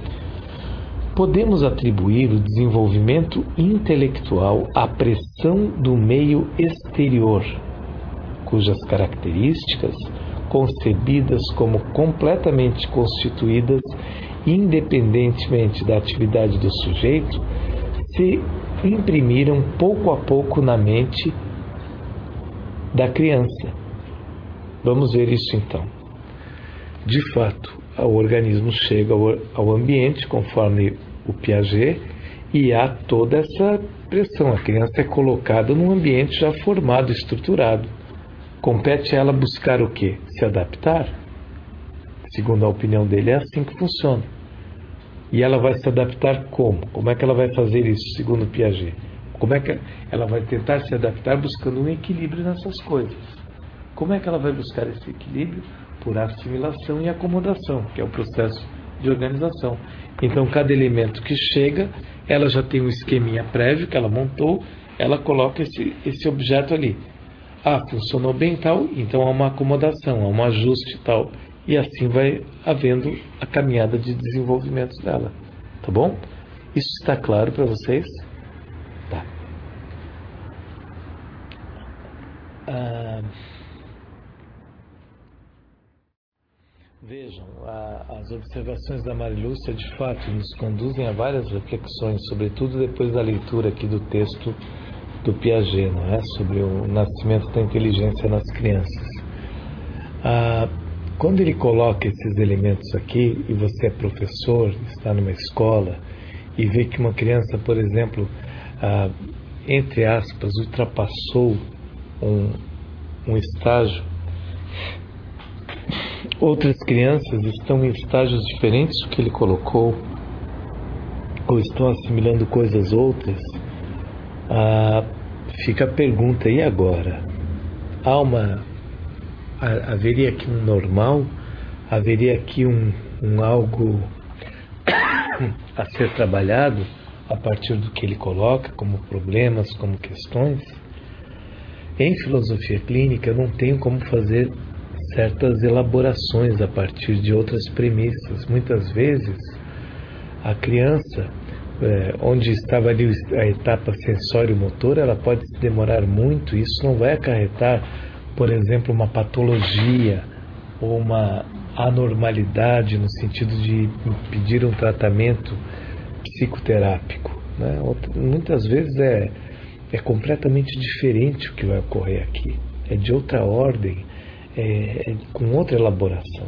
Podemos atribuir o desenvolvimento intelectual à pressão do meio exterior, cujas características, concebidas como completamente constituídas independentemente da atividade do sujeito, se imprimiram pouco a pouco na mente da criança. Vamos ver isso então. De fato, o organismo chega ao ambiente, conforme o Piaget, e há toda essa pressão. A criança é colocada num ambiente já formado, estruturado. Compete a ela buscar o quê? Se adaptar? Segundo a opinião dele, é assim que funciona. E ela vai se adaptar como? Como é que ela vai fazer isso, segundo Piaget? Como é que ela vai tentar se adaptar buscando um equilíbrio nessas coisas? Como é que ela vai buscar esse equilíbrio? Por assimilação e acomodação, que é o processo de organização. Então, cada elemento que chega, ela já tem um esqueminha prévio que ela montou, ela coloca esse objeto ali. Funcionou bem tal, então há uma acomodação, há um ajuste tal. E assim vai havendo a caminhada de desenvolvimento dela. Tá bom? Isso está claro para vocês? Tá. Vejam, as observações da Marilúcia de fato nos conduzem a várias reflexões, sobretudo depois da leitura aqui do texto do Piaget, não é? Sobre o nascimento da inteligência nas crianças. Quando ele coloca esses elementos aqui, e você é professor, está numa escola, e vê que uma criança, por exemplo, entre aspas, ultrapassou um estágio, outras crianças estão em estágios diferentes do que ele colocou, ou estão assimilando coisas outras, fica a pergunta, e agora? Haveria aqui um normal? Haveria aqui um algo a ser trabalhado a partir do que ele coloca como problemas, como questões? Em filosofia clínica eu não tenho como fazer certas elaborações a partir de outras premissas. Muitas vezes a criança, onde estava ali a etapa sensório-motor, ela pode se demorar muito, e isso não vai acarretar, por exemplo, uma patologia ou uma anormalidade no sentido de pedir um tratamento psicoterápico, né? Muitas vezes é completamente diferente o que vai ocorrer aqui, é de outra ordem, com outra elaboração.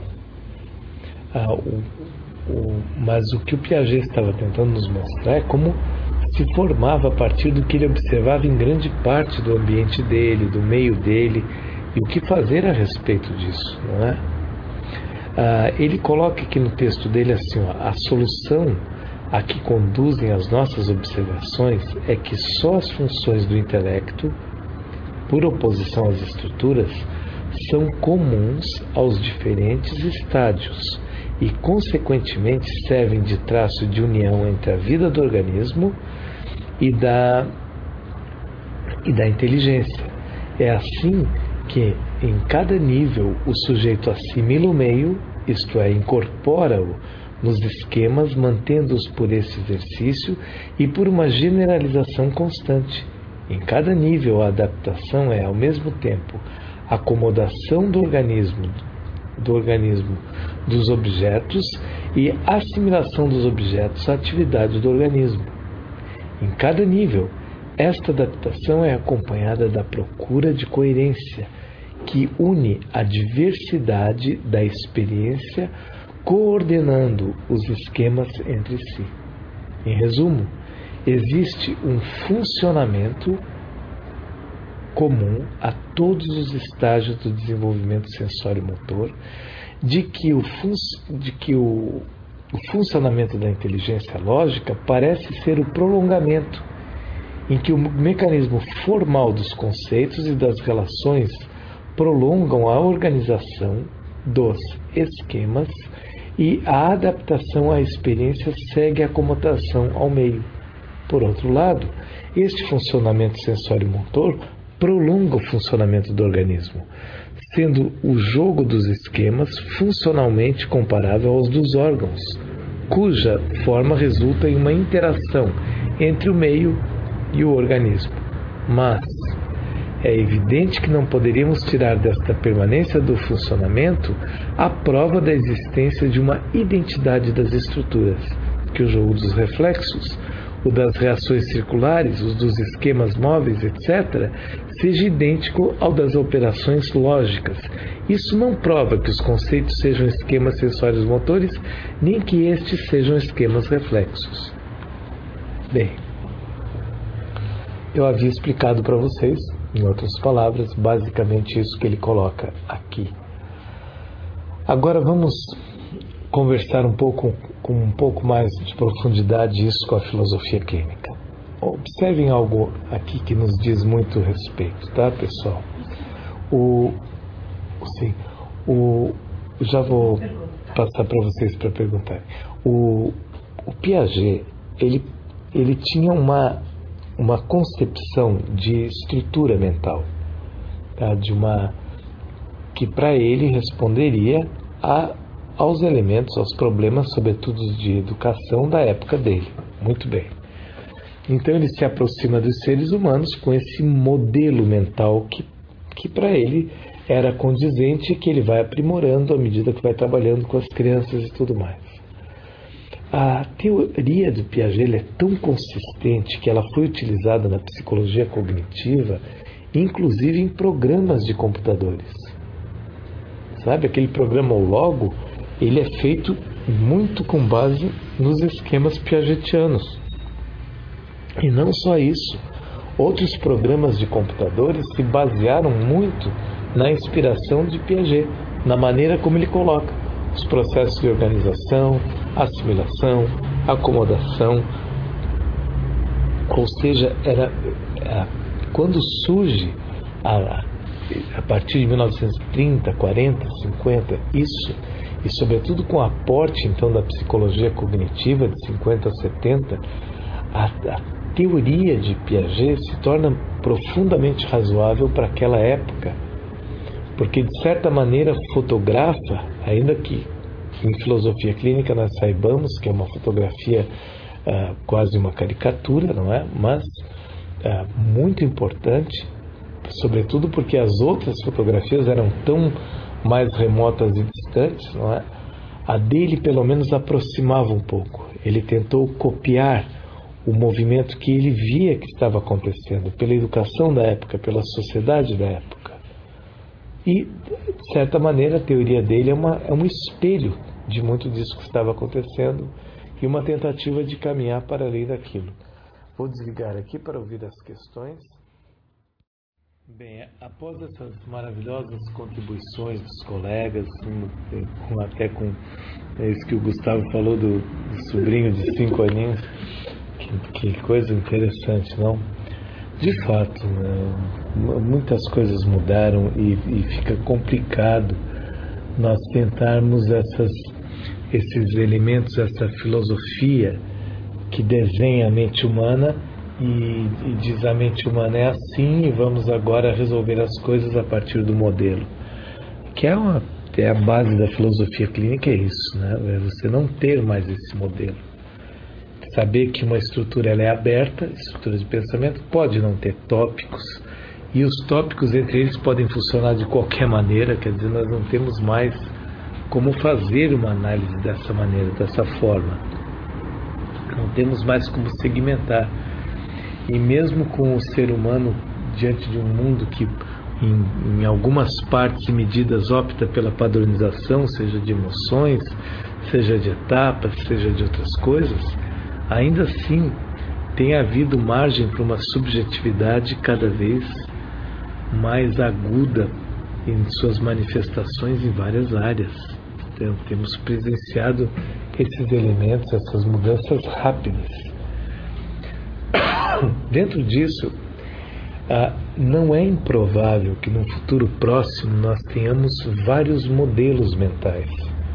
Mas o que o Piaget estava tentando nos mostrar é como se formava a partir do que ele observava em grande parte do ambiente dele, do meio dele, e o que fazer a respeito disso, não é? Ele coloca aqui no texto dele assim, a solução a que conduzem as nossas observações é que só as funções do intelecto, por oposição às estruturas, são comuns aos diferentes estádios e, consequentemente, servem de traço de união entre a vida do organismo e da inteligência. É assim que, em cada nível, o sujeito assimila o meio, isto é, incorpora-o nos esquemas, mantendo-os por esse exercício e por uma generalização constante. Em cada nível, a adaptação é, ao mesmo tempo, acomodação do organismo dos objetos e assimilação dos objetos à atividade do organismo. Em cada nível, esta adaptação é acompanhada da procura de coerência que une a diversidade da experiência, coordenando os esquemas entre si. Em resumo, existe um funcionamento comum a todos os estágios do desenvolvimento sensório-motor, de que o funcionamento da inteligência lógica parece ser o prolongamento, em que o mecanismo formal dos conceitos e das relações prolongam a organização dos esquemas e a adaptação à experiência segue a acomodação ao meio. Por outro lado, este funcionamento sensório-motor prolonga o funcionamento do organismo, sendo o jogo dos esquemas funcionalmente comparável aos dos órgãos, cuja forma resulta em uma interação entre o meio e o organismo. Mas é evidente que não poderíamos tirar desta permanência do funcionamento a prova da existência de uma identidade das estruturas, que o jogo dos reflexos, o das reações circulares, os dos esquemas móveis, etc., seja idêntico ao das operações lógicas. Isso não prova que os conceitos sejam esquemas sensórios motores, nem que estes sejam esquemas reflexos. Bem, eu havia explicado para vocês, em outras palavras, basicamente isso que ele coloca aqui. Agora vamos conversar com um pouco mais de profundidade isso com a filosofia clínica. Observem algo aqui que nos diz muito respeito, tá, pessoal? Já vou passar para vocês para perguntarem. O Piaget, ele tinha uma concepção de estrutura mental, tá? Que para ele responderia aos elementos, aos problemas, sobretudo de educação da época dele. Muito bem. Então ele se aproxima dos seres humanos com esse modelo mental que para ele era condizente e que ele vai aprimorando à medida que vai trabalhando com as crianças e tudo mais. A teoria do Piaget é tão consistente que ela foi utilizada na psicologia cognitiva, inclusive em programas de computadores. Sabe, aquele programa Logo, ele é feito muito com base nos esquemas piagetianos. E não só isso, outros programas de computadores se basearam muito na inspiração de Piaget, na maneira como ele coloca os processos de organização, assimilação, acomodação. Ou seja, quando surge a partir de 1930, 40, 50, isso, e sobretudo com o aporte então da psicologia cognitiva de 50 a 70, a teoria de Piaget se torna profundamente razoável para aquela época, porque de certa maneira fotografa, ainda que em filosofia clínica nós saibamos que é uma fotografia quase uma caricatura, não é? Mas muito importante, sobretudo porque as outras fotografias eram tão mais remotas e distantes, não é? A dele pelo menos aproximava um pouco. Ele tentou copiar o movimento que ele via que estava acontecendo pela educação da época, pela sociedade da época. E, de certa maneira, a teoria dele é um espelho de muito disso que estava acontecendo e uma tentativa de caminhar para além daquilo. Vou desligar aqui para ouvir as questões. Bem, após essas maravilhosas contribuições dos colegas, até com isso que o Gustavo falou do sobrinho de 5 aninhos, que coisa interessante, não? De fato, muitas coisas mudaram e fica complicado nós tentarmos esses elementos, essa filosofia que desenha a mente humana e diz a mente humana é assim e vamos agora resolver as coisas a partir do modelo. Que é a base da filosofia clínica, é isso, né? É você não ter mais esse modelo. Saber que uma estrutura ela é aberta, estrutura de pensamento, pode não ter tópicos, e os tópicos entre eles podem funcionar de qualquer maneira, quer dizer, nós não temos mais como fazer uma análise dessa maneira, dessa forma. Não temos mais como segmentar. E mesmo com o ser humano diante de um mundo que em algumas partes e medidas opta pela padronização, seja de emoções, seja de etapas, seja de outras coisas, ainda assim tem havido margem para uma subjetividade cada vez mais aguda em suas manifestações em várias áreas. Então, temos presenciado esses elementos, essas mudanças rápidas. Dentro disso, não é improvável que no futuro próximo nós tenhamos vários modelos mentais,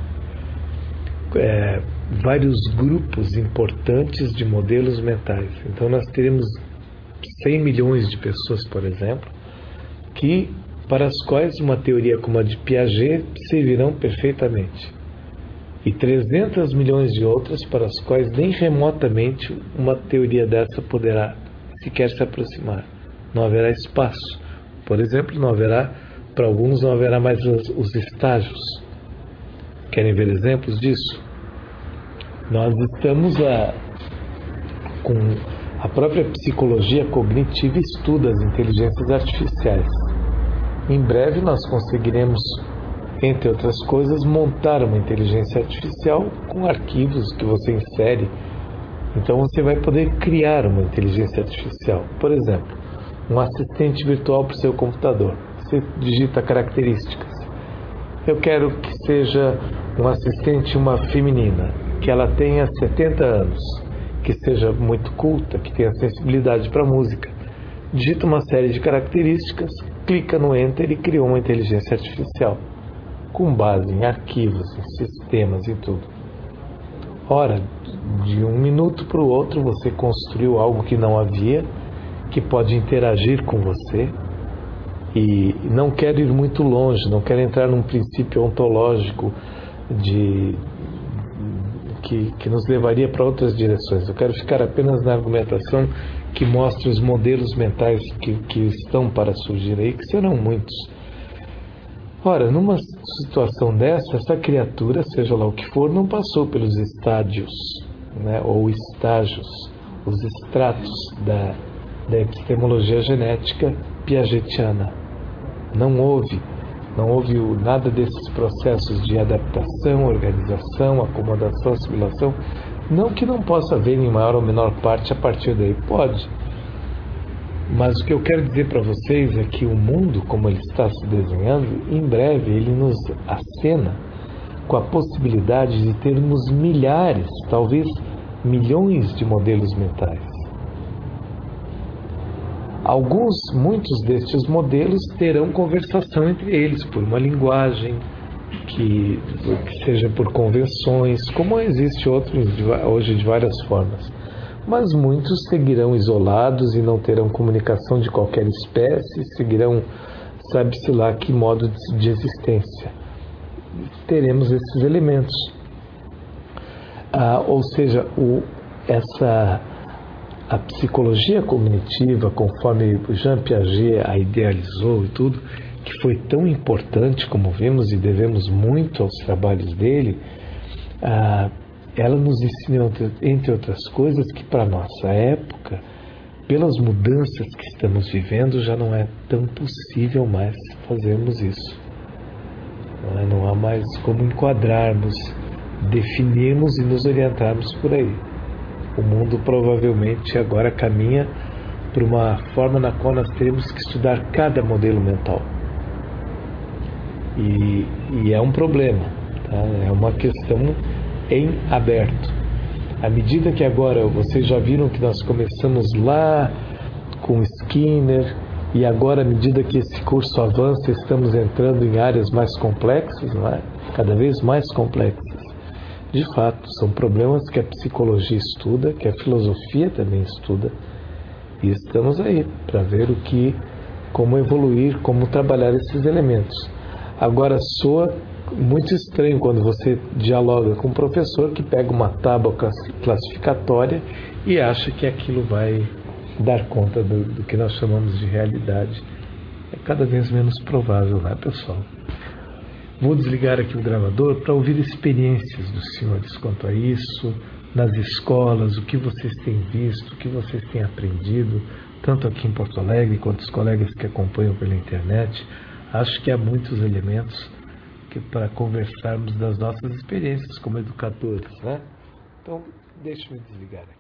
vários grupos importantes de modelos mentais. Então nós teremos 100 milhões de pessoas, por exemplo, para as quais uma teoria como a de Piaget servirão perfeitamente, e 300 milhões de outras para as quais nem remotamente uma teoria dessa poderá sequer se aproximar. Não haverá espaço. Por exemplo, para alguns não haverá mais os estágios. Querem ver exemplos disso? Nós estamos com a própria psicologia cognitiva estuda as inteligências artificiais. Em breve nós conseguiremos, entre outras coisas, montar uma inteligência artificial com arquivos que você insere. Então você vai poder criar uma inteligência artificial. Por exemplo, um assistente virtual para o seu computador. Você digita características. Eu quero que seja um assistente, uma feminina, que ela tenha 70 anos, que seja muito culta, que tenha sensibilidade para música. Digita uma série de características, clica no Enter e criou uma inteligência artificial, com base em arquivos, em sistemas e tudo. Ora, de um minuto para o outro você construiu algo que não havia, que pode interagir com você, e não quero ir muito longe, não quero entrar num princípio ontológico que nos levaria para outras direções. Eu quero ficar apenas na argumentação que mostra os modelos mentais que estão para surgir aí, que serão muitos. Ora, numa situação dessa, essa criatura, seja lá o que for, não passou pelos estádios, né, ou estágios, os estratos da epistemologia genética piagetiana. Não houve nada desses processos de adaptação, organização, acomodação, assimilação. Não que não possa haver em maior ou menor parte a partir daí, pode. Mas o que eu quero dizer para vocês é que o mundo, como ele está se desenhando, em breve ele nos acena com a possibilidade de termos milhares, talvez milhões de modelos mentais. Muitos destes modelos terão conversação entre eles por uma linguagem, que seja por convenções, como existe hoje de várias formas. Mas muitos seguirão isolados e não terão comunicação de qualquer espécie, seguirão, sabe-se lá que modo de existência. Teremos esses elementos. Ou seja, a psicologia cognitiva, conforme Jean Piaget a idealizou e tudo, que foi tão importante, como vimos, e devemos muito aos trabalhos dele, ela nos ensina, entre outras coisas, que para a nossa época, pelas mudanças que estamos vivendo, já não é tão possível mais fazermos isso. Não há mais como enquadrarmos, definirmos e nos orientarmos por aí. O mundo provavelmente agora caminha para uma forma na qual nós teremos que estudar cada modelo mental. E é um problema, tá? É uma questão em aberto. À medida que agora vocês já viram que nós começamos lá com Skinner, e agora à medida que esse curso avança estamos entrando em áreas mais complexas, não é? Cada vez mais complexas. De fato, são problemas que a psicologia estuda, que a filosofia também estuda, e estamos aí para ver como evoluir, como trabalhar esses elementos. Agora, soa muito estranho quando você dialoga com um professor que pega uma tábua classificatória e acha que aquilo vai dar conta do que nós chamamos de realidade. É cada vez menos provável, né, pessoal? Vou desligar aqui o gravador para ouvir experiências dos senhores quanto a isso, nas escolas, o que vocês têm visto, o que vocês têm aprendido, tanto aqui em Porto Alegre quanto os colegas que acompanham pela internet. Acho que há muitos elementos para conversarmos das nossas experiências como educadores, né? Então, deixe-me desligar aqui.